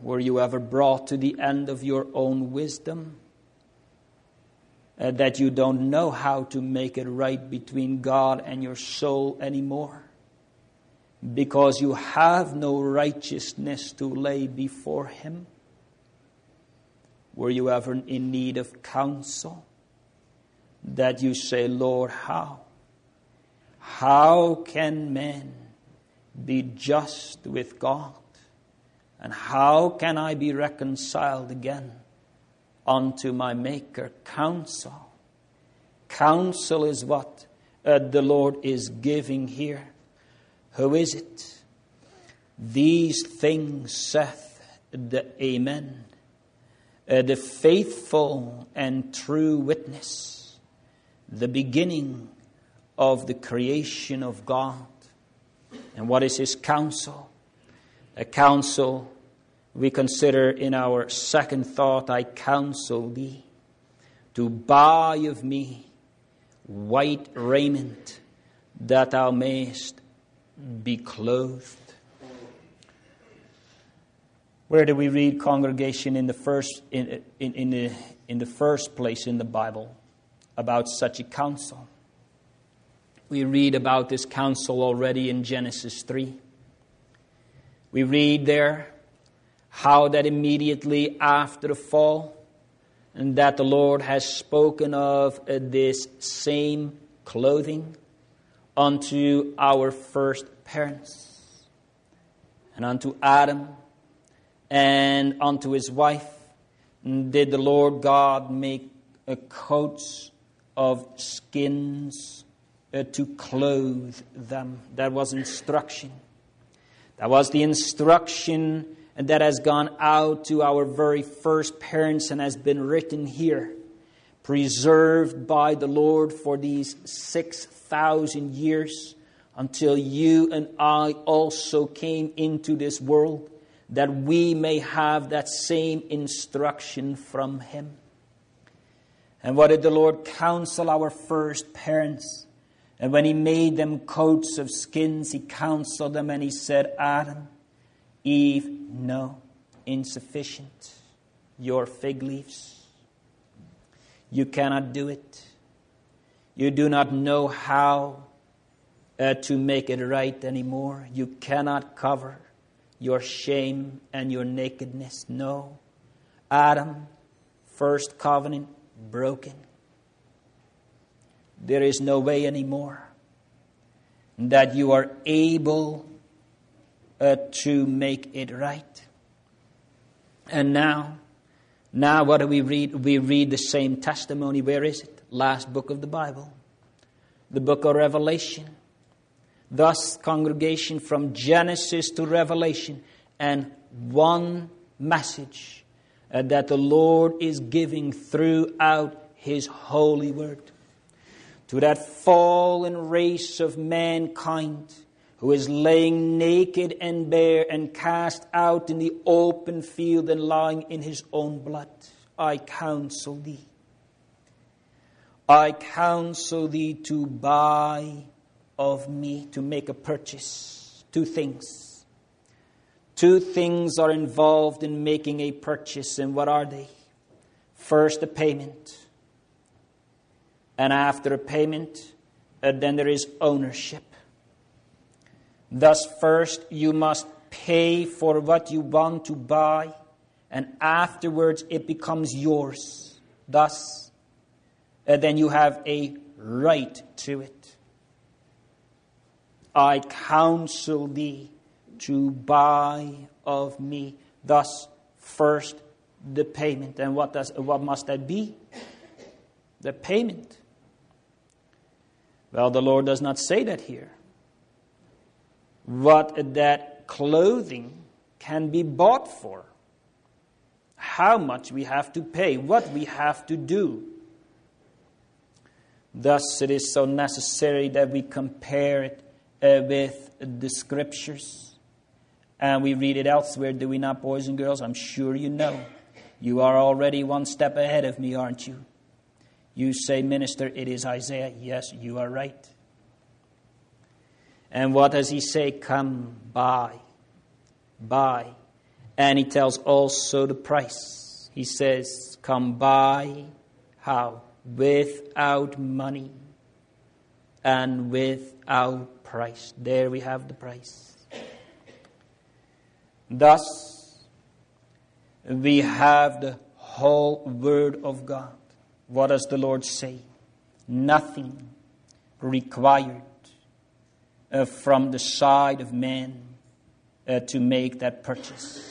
[SPEAKER 1] Were you ever brought to the end of your own wisdom? That you don't know how to make it right between God and your soul anymore? Because you have no righteousness to lay before Him? Were you ever in need of counsel? That you say, Lord, how? How can men be just with God? And how can I be reconciled again unto my Maker? Counsel. Counsel is what the Lord is giving here. Who is it? These things saith the Amen, the faithful and true witness, the beginning of the creation of God. And what is His counsel? A counsel we consider in our second thought. I counsel thee to buy of me white raiment, that thou mayest be clothed. Where do we read, congregation, in the first place in the Bible about such a counsel? We read about this counsel already in Genesis 3. We read there how that immediately after the fall, and that the Lord has spoken of this same clothing unto our first parents, and unto Adam, and unto his wife did the Lord God make coats of skins to clothe them. That was instruction. That was the instruction that has gone out to our very first parents and has been written here, preserved by the Lord for these 6,000 years until you and I also came into this world, that we may have that same instruction from Him. And what did the Lord counsel our first parents? And when He made them coats of skins, He counseled them and He said, Adam, Eve, no, insufficient. Your fig leaves. You cannot do it. You do not know how to make it right anymore. You cannot cover your shame and your nakedness. No. Adam, first covenant, broken. There is no way anymore that you are able to make it right. And now what do we read? We read the same testimony. Where is it? Last book of the Bible. The book of Revelation. Thus, congregation, from Genesis to Revelation, and one message that the Lord is giving throughout His holy word to that fallen race of mankind who is laying naked and bare and cast out in the open field and lying in his own blood. I counsel thee. I counsel thee to buy of me, to make a purchase. Two things. Two things are involved in making a purchase, and what are they? First, a payment. And after a payment, then there is ownership. Thus, first you must pay for what you want to buy, and afterwards it becomes yours. Thus, then you have a right to it. I counsel thee to buy of me. Thus, first the payment. And what must that be? The payment. Well, the Lord does not say that here. What that clothing can be bought for. How much we have to pay. What we have to do. Thus, it is so necessary that we compare it with the Scriptures. And we read it elsewhere, do we not, boys and girls? I'm sure you know. You are already one step ahead of me, aren't you? You say, minister, it is Isaiah. Yes, you are right. And what does he say? Come, buy. And he tells also the price. He says, come buy, how? Without money and without price. There we have the price. Thus, we have the whole Word of God. What does the Lord say? Nothing required from the side of man to make that purchase.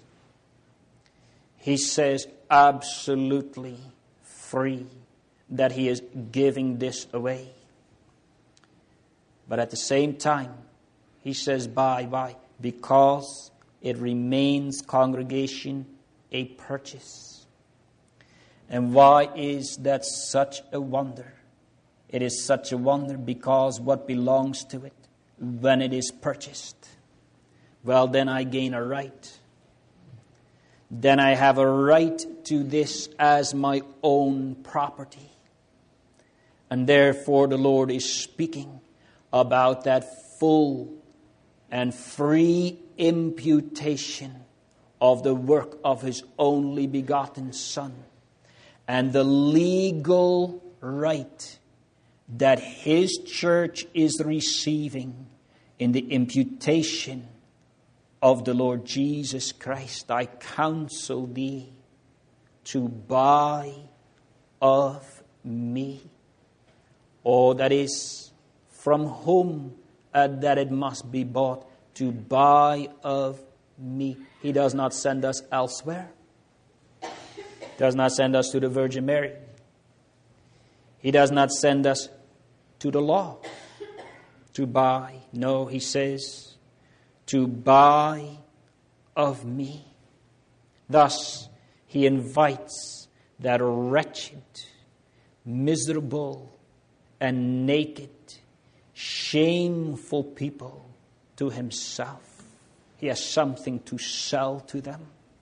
[SPEAKER 1] He says absolutely free that he is giving this away. But at the same time, he says buy, because it remains, congregation, a purchase. And why is that such a wonder? It is such a wonder because what belongs to it, when it is purchased, well, then I gain a right. Then I have a right to this as my own property. And therefore the Lord is speaking about that full and free imputation of the work of His only begotten Son, and the legal right that His church is receiving in the imputation of the Lord Jesus Christ. I counsel thee to buy of me. Oh, that is from whom that it must be bought, to buy of me. He does not send us elsewhere. Does not send us to the Virgin Mary. He does not send us to the law to buy. No, He says, to buy of me. Thus, He invites that wretched, miserable, and naked, shameful people to Himself. He has something to sell to them.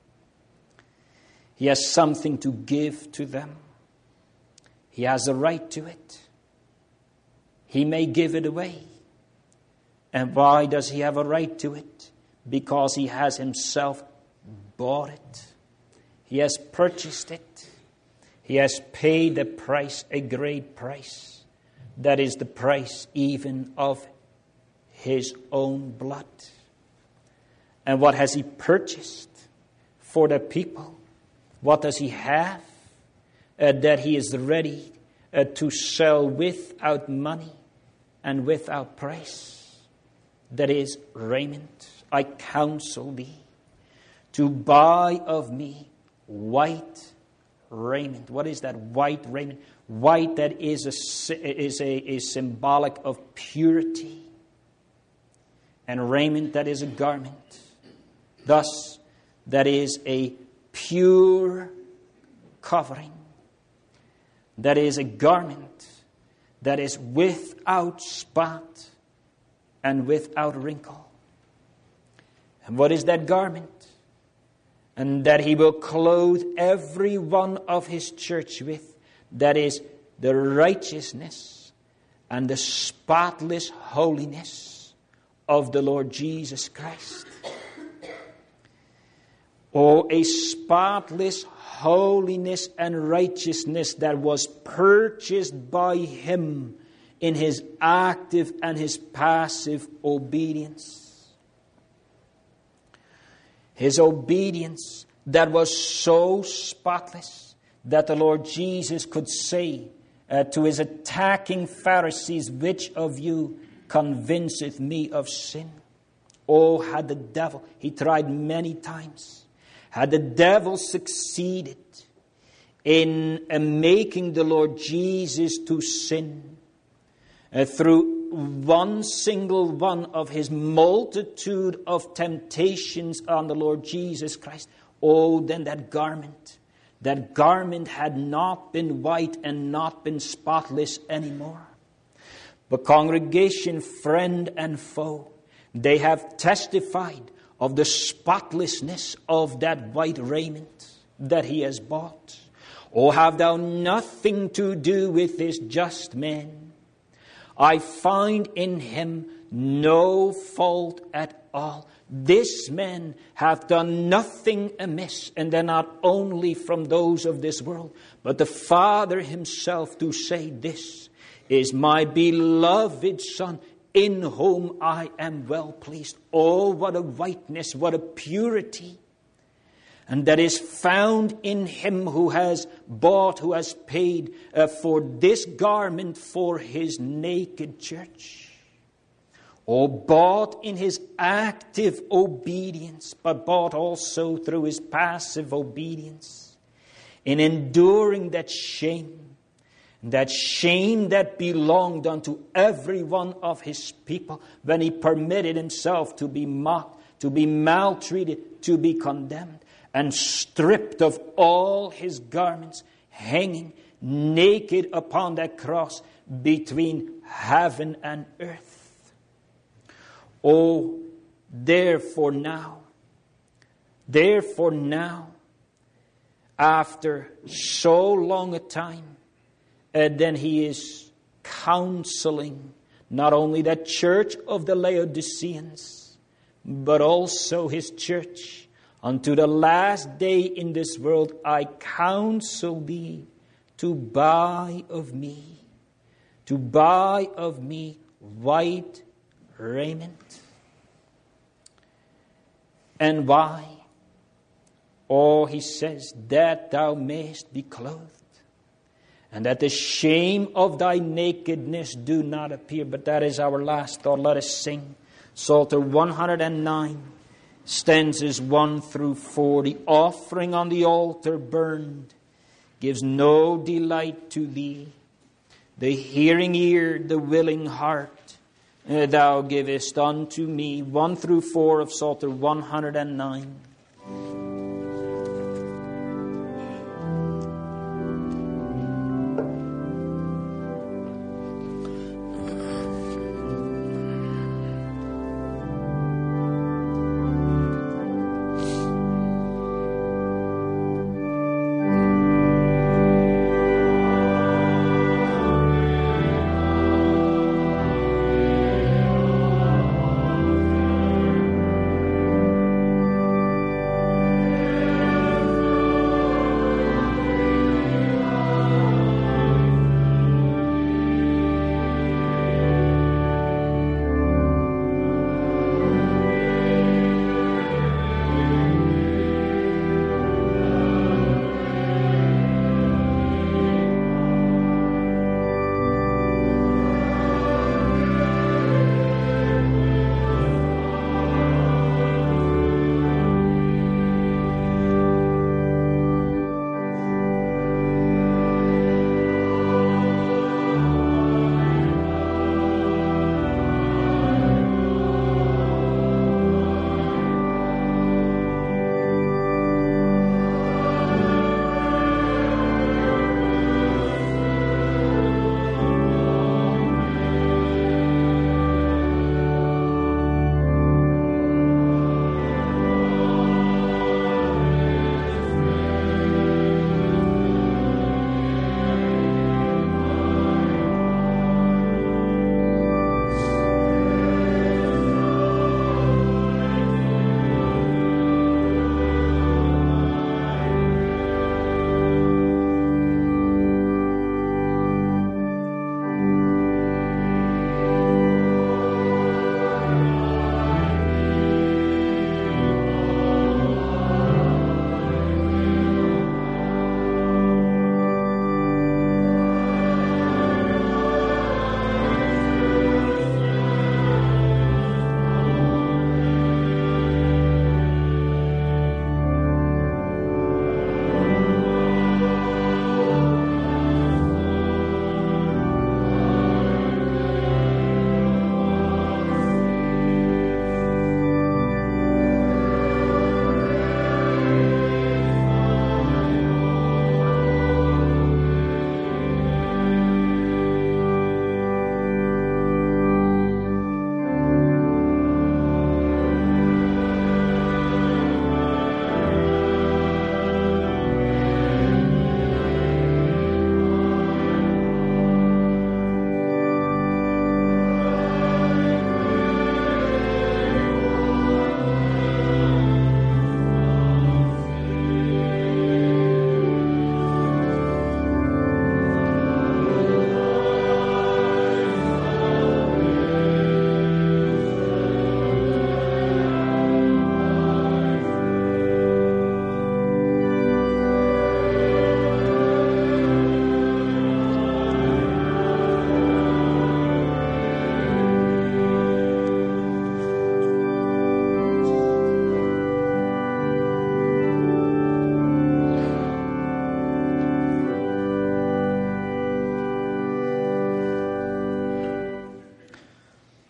[SPEAKER 1] He has something to give to them. He has a right to it. He may give it away. And why does He have a right to it? Because He has Himself bought it. He has purchased it. He has paid a price, a great price. That is the price even of His own blood. And what has He purchased for the people? What does He have that He is ready to sell without money and without price? That is raiment. I counsel thee to buy of me white raiment. What is that white raiment? White, that is a symbolic of purity. And raiment, that is a garment. Thus, that is a pure covering. That is a garment that is without spot and without wrinkle. And what is that garment? And that He will clothe every one of His church with. That is the righteousness and the spotless holiness of the Lord Jesus Christ. Oh, a spotless holiness and righteousness that was purchased by Him in His active and His passive obedience. His obedience that was so spotless that the Lord Jesus could say to His attacking Pharisees, which of you convinceth me of sin? Oh, had the devil, he tried many times, had the devil succeeded in making the Lord Jesus to sin through one single one of his multitude of temptations on the Lord Jesus Christ, oh, then that garment had not been white and not been spotless anymore. But congregation, friend and foe, they have testified of the spotlessness of that white raiment that He has bought. Oh, have thou nothing to do with this just man. I find in him no fault at all. This man hath done nothing amiss, and then not only from those of this world, but the Father himself do say, this is my beloved Son, in whom I am well pleased. Oh, what a whiteness, what a purity. And that is found in him who has bought, who has paid for this garment for his naked church. Oh, bought in his active obedience, but bought also through his passive obedience, in enduring that shame that belonged unto every one of his people, when he permitted himself to be mocked, to be maltreated, to be condemned, and stripped of all his garments, hanging naked upon that cross between heaven and earth. Oh, therefore now, after so long a time, then he is counseling not only that church of the Laodiceans, but also his church. Unto the last day in this world, I counsel thee to buy of me white raiment. And why? Oh, he says, that thou mayest be clothed, and that the shame of thy nakedness do not appear. But that is our last thought. Let us sing Psalter 109, stanzas 1 through 4. The offering on the altar burned gives no delight to thee. The hearing ear, the willing heart, thou givest unto me. 1 through 4 of Psalter 109.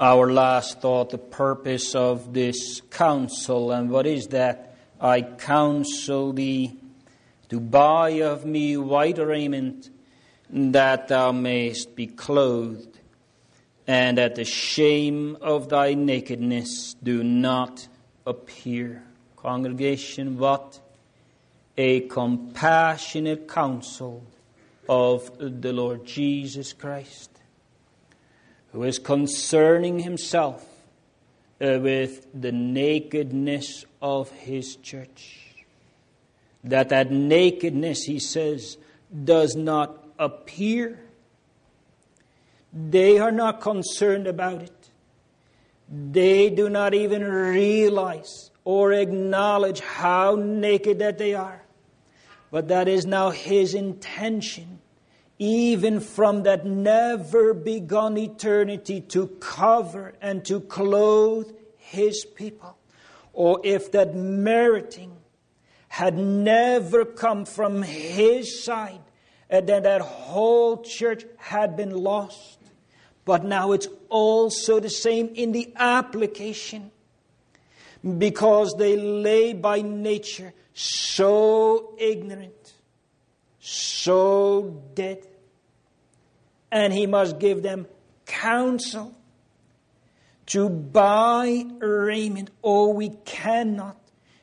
[SPEAKER 1] Our last thought, the purpose of this counsel, and what is that? I counsel thee to buy of me white raiment, that thou mayest be clothed, and that the shame of thy nakedness do not appear. Congregation, what a compassionate counsel of the Lord Jesus Christ, who is concerning himself with the nakedness of his church. That nakedness, he says, does not appear. They are not concerned about it. They do not even realize or acknowledge how naked that they are. But that is now his intention, even from that never begun eternity, to cover and to clothe his people. Or if that meriting had never come from his side, and then that whole church had been lost. But now it's also the same in the application, because they lay by nature so ignorant, so dead. And he must give them counsel to buy raiment. Oh, we cannot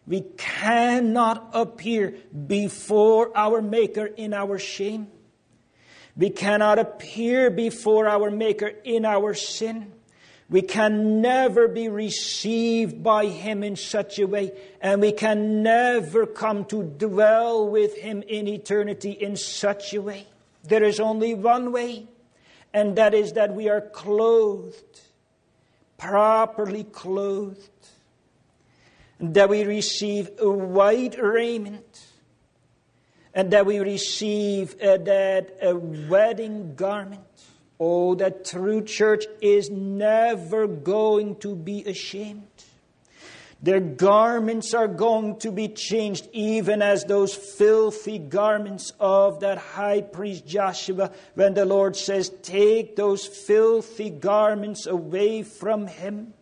[SPEAKER 1] appear before our Maker in our shame. We cannot appear before our Maker in our sin. We can never be received by him in such a way, and we can never come to dwell with him in eternity in such a way. There is only one way, and that is that we are clothed, properly clothed, that we receive a white raiment, and that we receive a wedding garment. Oh, that true church is never going to be ashamed. Their garments are going to be changed, even as those filthy garments of that high priest Joshua, when the Lord says, take those filthy garments away from him.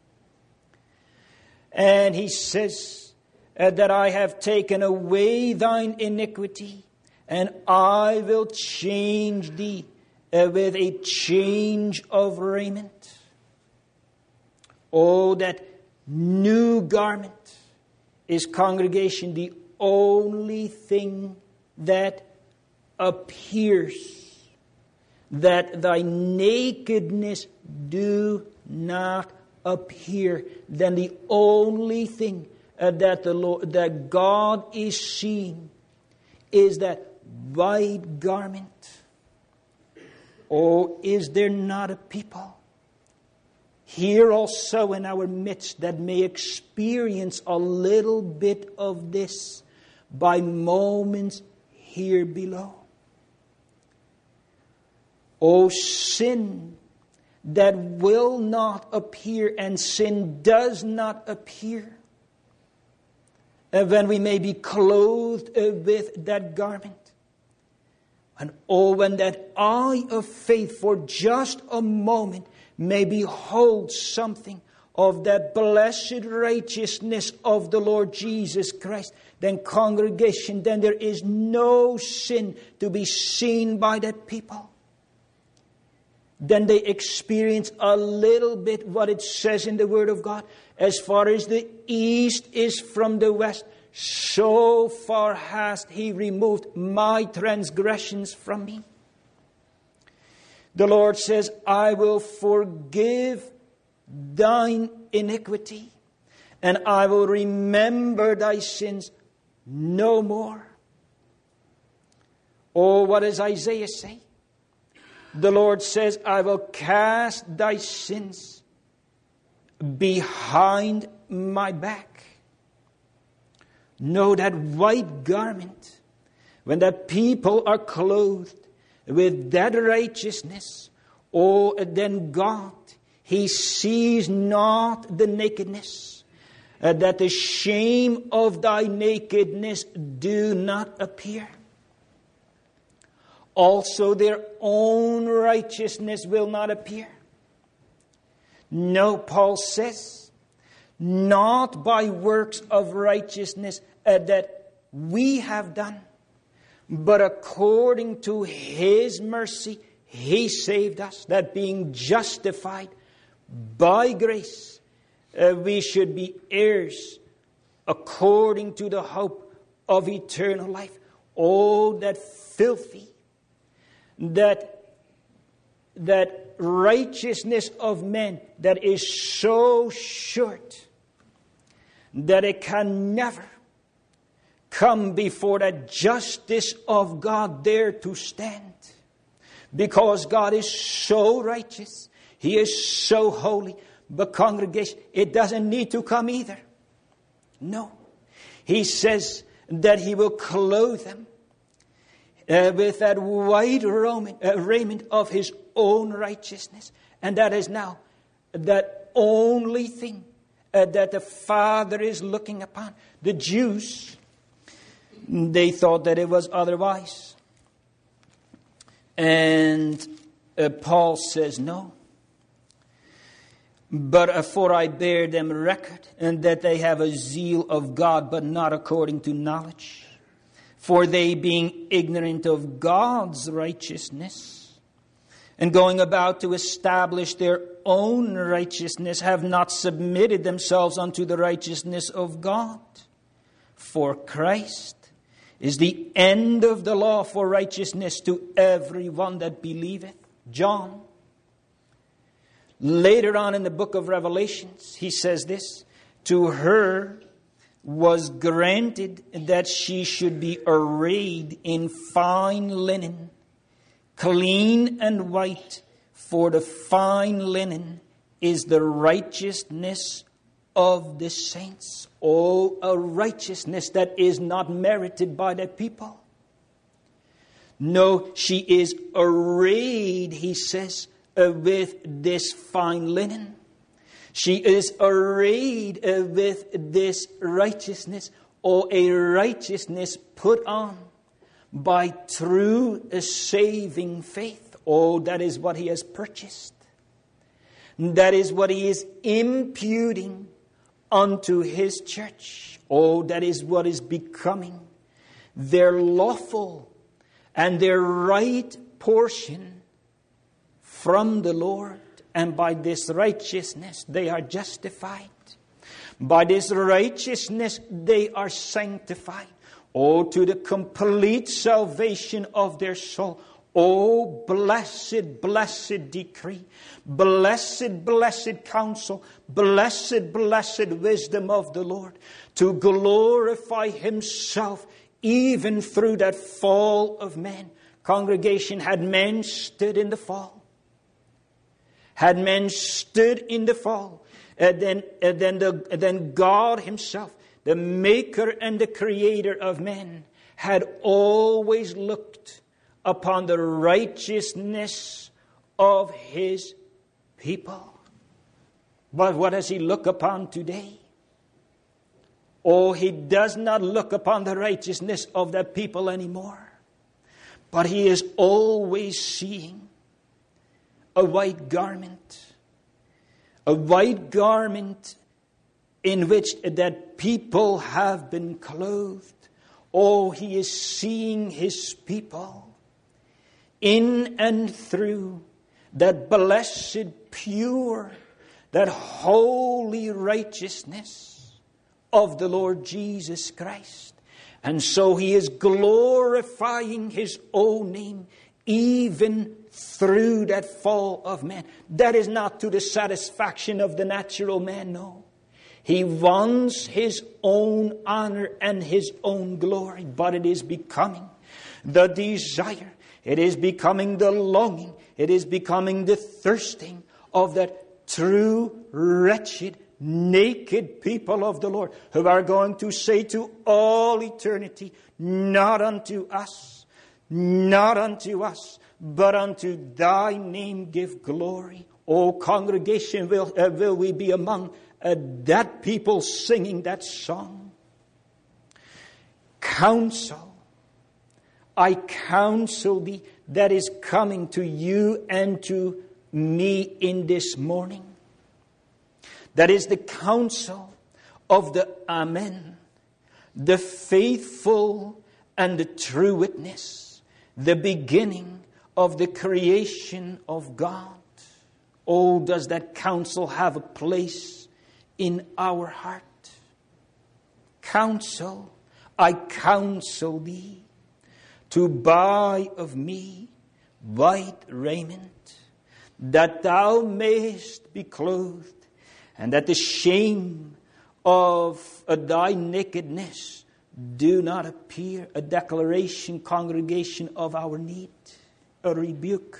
[SPEAKER 1] And he says that I have taken away thine iniquity, and I will change thee with a change of raiment. Oh, that new garment is, congregation, the only thing that appears, that thy nakedness do not appear. Then the only thing that God is seeing is that white garment. Oh, is there not a people here also in our midst that may experience a little bit of this by moments here below? Oh, sin that will not appear, and sin does not appear, when we may be clothed with that garment. And oh, when that eye of faith for just a moment may behold something of that blessed righteousness of the Lord Jesus Christ, then congregation, then there is no sin to be seen by that people. Then they experience a little bit what it says in the Word of God. As far as the east is from the west, so far hast he removed my transgressions from me. The Lord says, I will forgive thine iniquity, and I will remember thy sins no more. Oh, what does Isaiah say? The Lord says, I will cast thy sins behind my back. No, that white garment, when the people are clothed with that righteousness, oh, then God, he sees not the nakedness, that the shame of thy nakedness do not appear. Also, their own righteousness will not appear. No, Paul says, not by works of righteousness that we have done, but according to His mercy, He saved us, that being justified by grace, we should be heirs according to the hope of eternal life. Oh, that filthy, that righteousness of men that is so short that it can never come before the justice of God there to stand. Because God is so righteous. He is so holy. But congregation, it doesn't need to come either. No. He says that He will clothe them with that white raiment of His own righteousness. And that is now that only thing that the Father is looking upon. The Jews, they thought that it was otherwise. And Paul says, no. But for I bear them record, and that they have a zeal of God, but not according to knowledge. For they, being ignorant of God's righteousness, and going about to establish their own righteousness, have not submitted themselves unto the righteousness of God. For Christ is the end of the law for righteousness to every one that believeth. John. Later on in the book of Revelations, he says this, to her was granted that she should be arrayed in fine linen, clean and white, for the fine linen is the righteousness of the saints. Oh, a righteousness that is not merited by the people. No, she is arrayed, he says, with this fine linen. She is arrayed with this righteousness, or a righteousness put on by true saving faith. Oh, that is what He has purchased. That is what He is imputing unto His church. Oh, that is what is becoming their lawful and their right portion from the Lord. And by this righteousness they are justified. By this righteousness they are sanctified. Oh, to the complete salvation of their soul. Oh, blessed, blessed decree. Blessed, blessed counsel. Blessed, blessed wisdom of the Lord. To glorify Himself even through that fall of man. Congregation, had men stood in the fall, had men stood in the fall, then God Himself, the maker and the creator of men, had always looked upon the righteousness of His people. But what does He look upon today? Oh, He does not look upon the righteousness of the people anymore. But He is always seeing a white garment. A white garment in which that people have been clothed. Oh, He is seeing His people in and through that blessed, pure, that holy righteousness of the Lord Jesus Christ. And so He is glorifying His own name even through that fall of man. That is not to the satisfaction of the natural man, no. He wants His own honor and His own glory, but it is becoming the desire. It is becoming the longing. It is becoming the thirsting of that true, wretched, naked people of the Lord, who are going to say to all eternity, not unto us, not unto us, but unto Thy name give glory. O congregation, will we be among that people singing that song? Counsel, I counsel thee, that is coming to you and to me in this morning. That is the counsel of the Amen, the faithful and the true witness, the beginning of the creation of God. Oh, does that counsel have a place in our heart? Counsel, I counsel thee to buy of me white raiment, that thou mayest be clothed, and that the shame of thy nakedness do not appear. A declaration, congregation, of our need. A rebuke.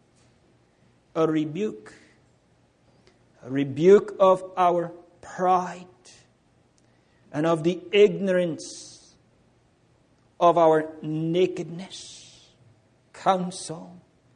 [SPEAKER 1] A rebuke. A rebuke of our pride and of the ignorance of our nakedness. Counsel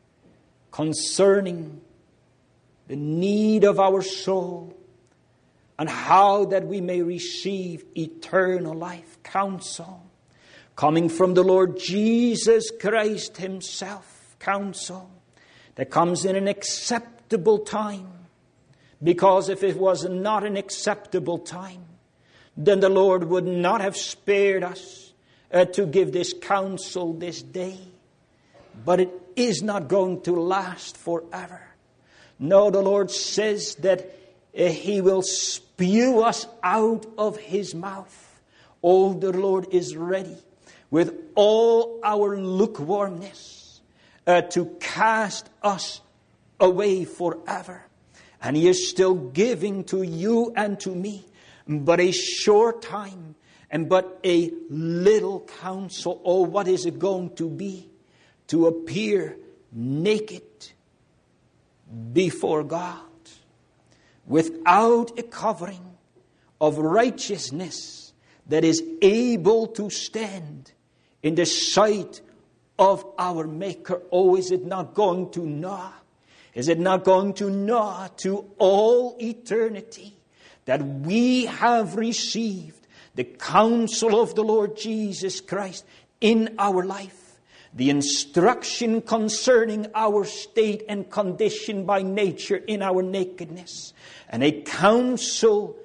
[SPEAKER 1] concerning the need of our soul and how that we may receive eternal life. Counsel coming from the Lord Jesus Christ Himself. Counsel that comes in an acceptable time. Because if it was not an acceptable time, then the Lord would not have spared us to give this counsel this day. But it is not going to last forever. No, the Lord says that He will spew us out of His mouth. Oh, the Lord is ready with all our lukewarmness to cast us away forever. And He is still giving to you and to me but a short time and but a little counsel. Oh, what is it going to be? To appear naked before God without a covering of righteousness that is able to stand in the sight of our Maker. Oh, is it not going to gnaw? Is it not going to gnaw to all eternity that we have received the counsel of the Lord Jesus Christ in our life? The instruction concerning our state and condition by nature in our nakedness. And a counsel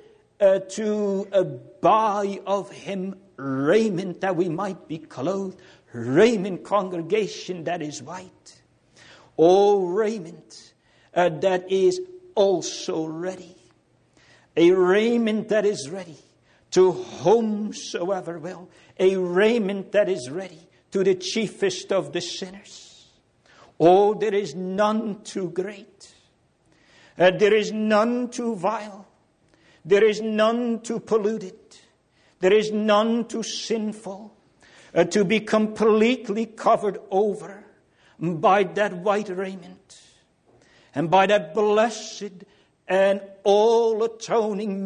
[SPEAKER 1] to buy of Him raiment that we might be clothed. Raiment, congregation, that is white. Oh, raiment that is also ready. A raiment that is ready to whomsoever will. A raiment that is ready to the chiefest of the sinners. Oh, there is none too great. There is none too vile. There is none too polluted. There is none too sinful to be completely covered over by that white raiment and by that blessed and all atoning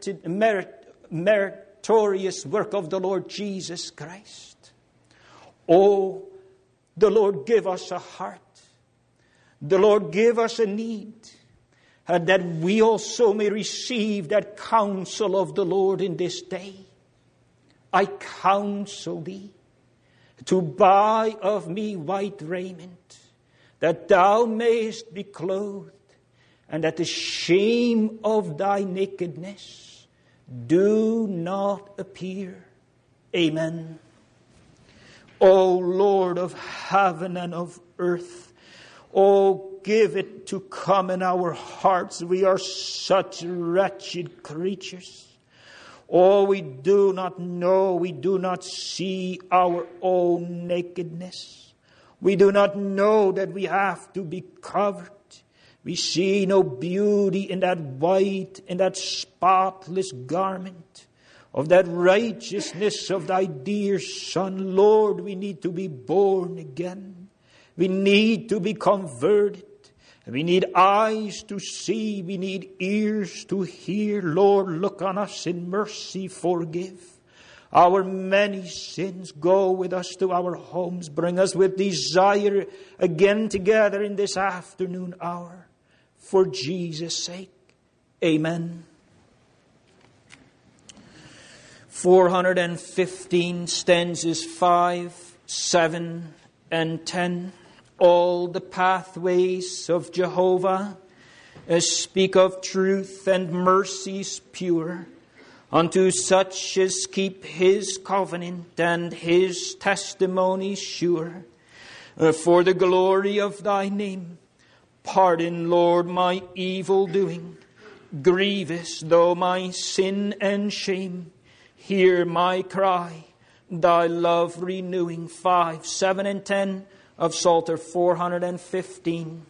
[SPEAKER 1] meritorious work of the Lord Jesus Christ. Oh, the Lord give us a heart. The Lord give us a need, that we also may receive that counsel of the Lord in this day. I counsel thee to buy of me white raiment, that thou mayest be clothed, and that the shame of thy nakedness do not appear. Amen. O Lord of heaven and of earth, oh, give it to come in our hearts. We are such wretched creatures. Oh, we do not know, we do not see our own nakedness. We do not know that we have to be covered. We see no beauty in that white, in that spotless garment of that righteousness of thy dear Son. Lord, we need to be born again. We need to be converted. We need eyes to see. We need ears to hear. Lord, look on us in mercy. Forgive our many sins. Go with us to our homes. Bring us with desire again together in this afternoon hour. For Jesus' sake. Amen. 415 stanzas 5, 7, and 10. All the pathways of Jehovah Speak of truth and mercies pure, unto such as keep his covenant and his testimonies sure. For the glory of thy name, pardon, Lord, my evil doing. Grievous though my sin and shame, hear my cry, thy love renewing. 5, 7, and 10 of Psalter 415.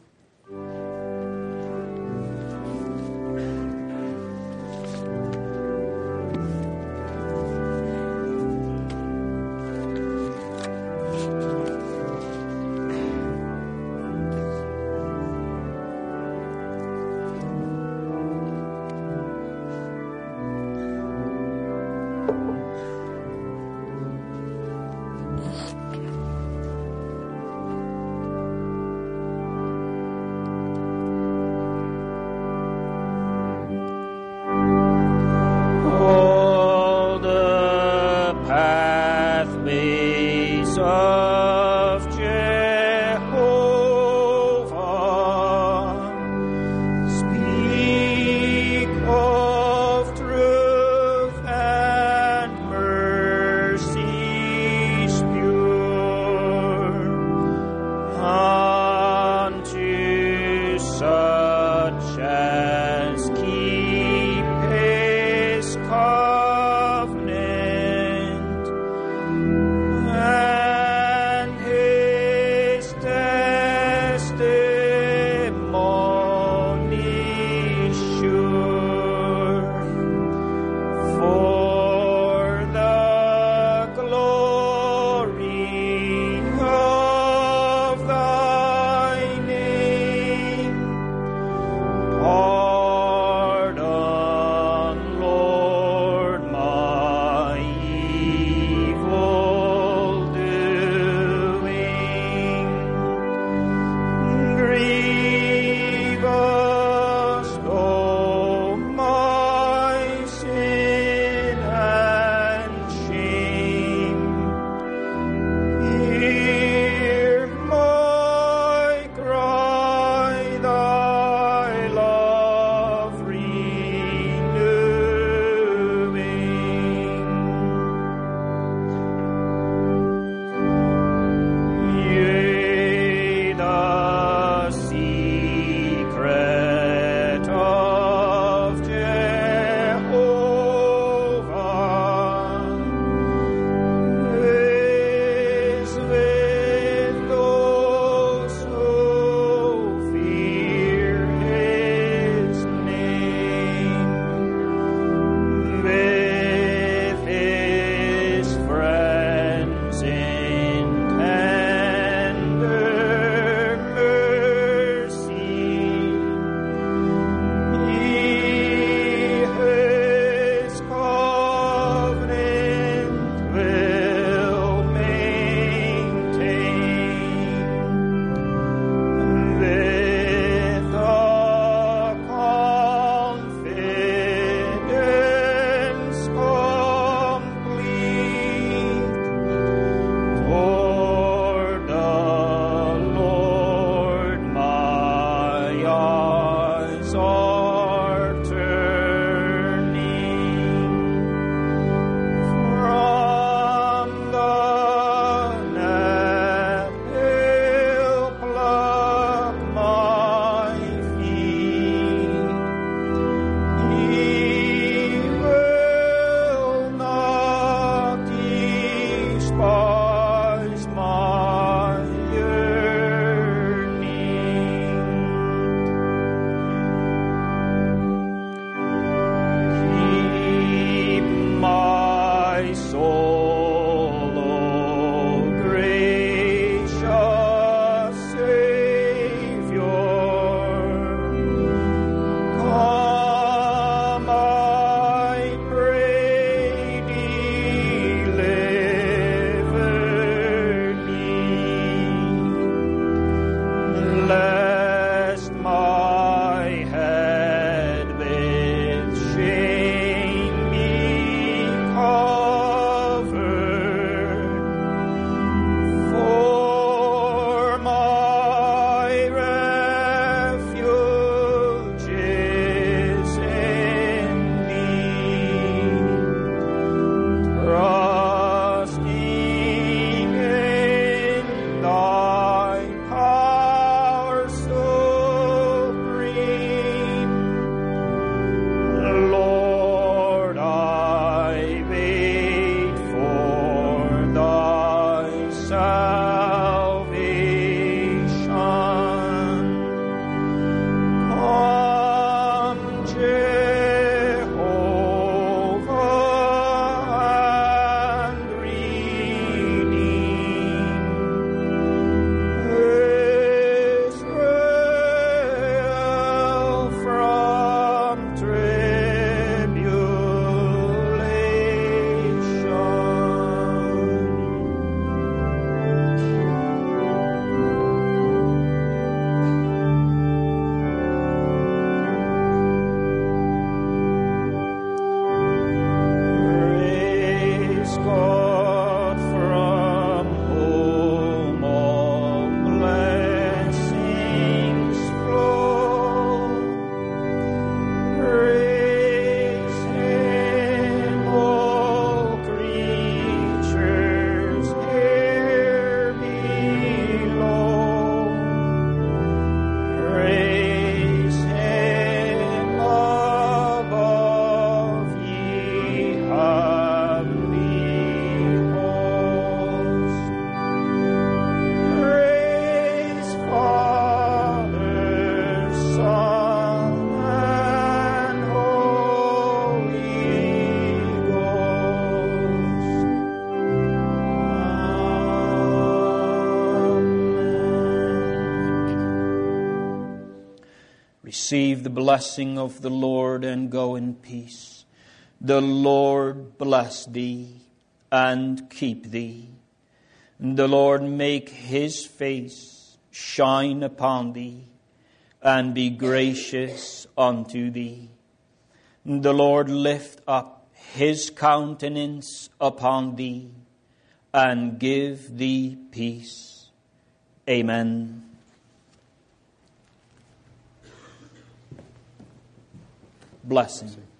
[SPEAKER 1] Receive the blessing of the Lord and go in peace. The Lord bless thee and keep thee. The Lord make his face shine upon thee and be gracious unto thee. The Lord lift up his countenance upon thee and give thee peace. Amen. Blessing.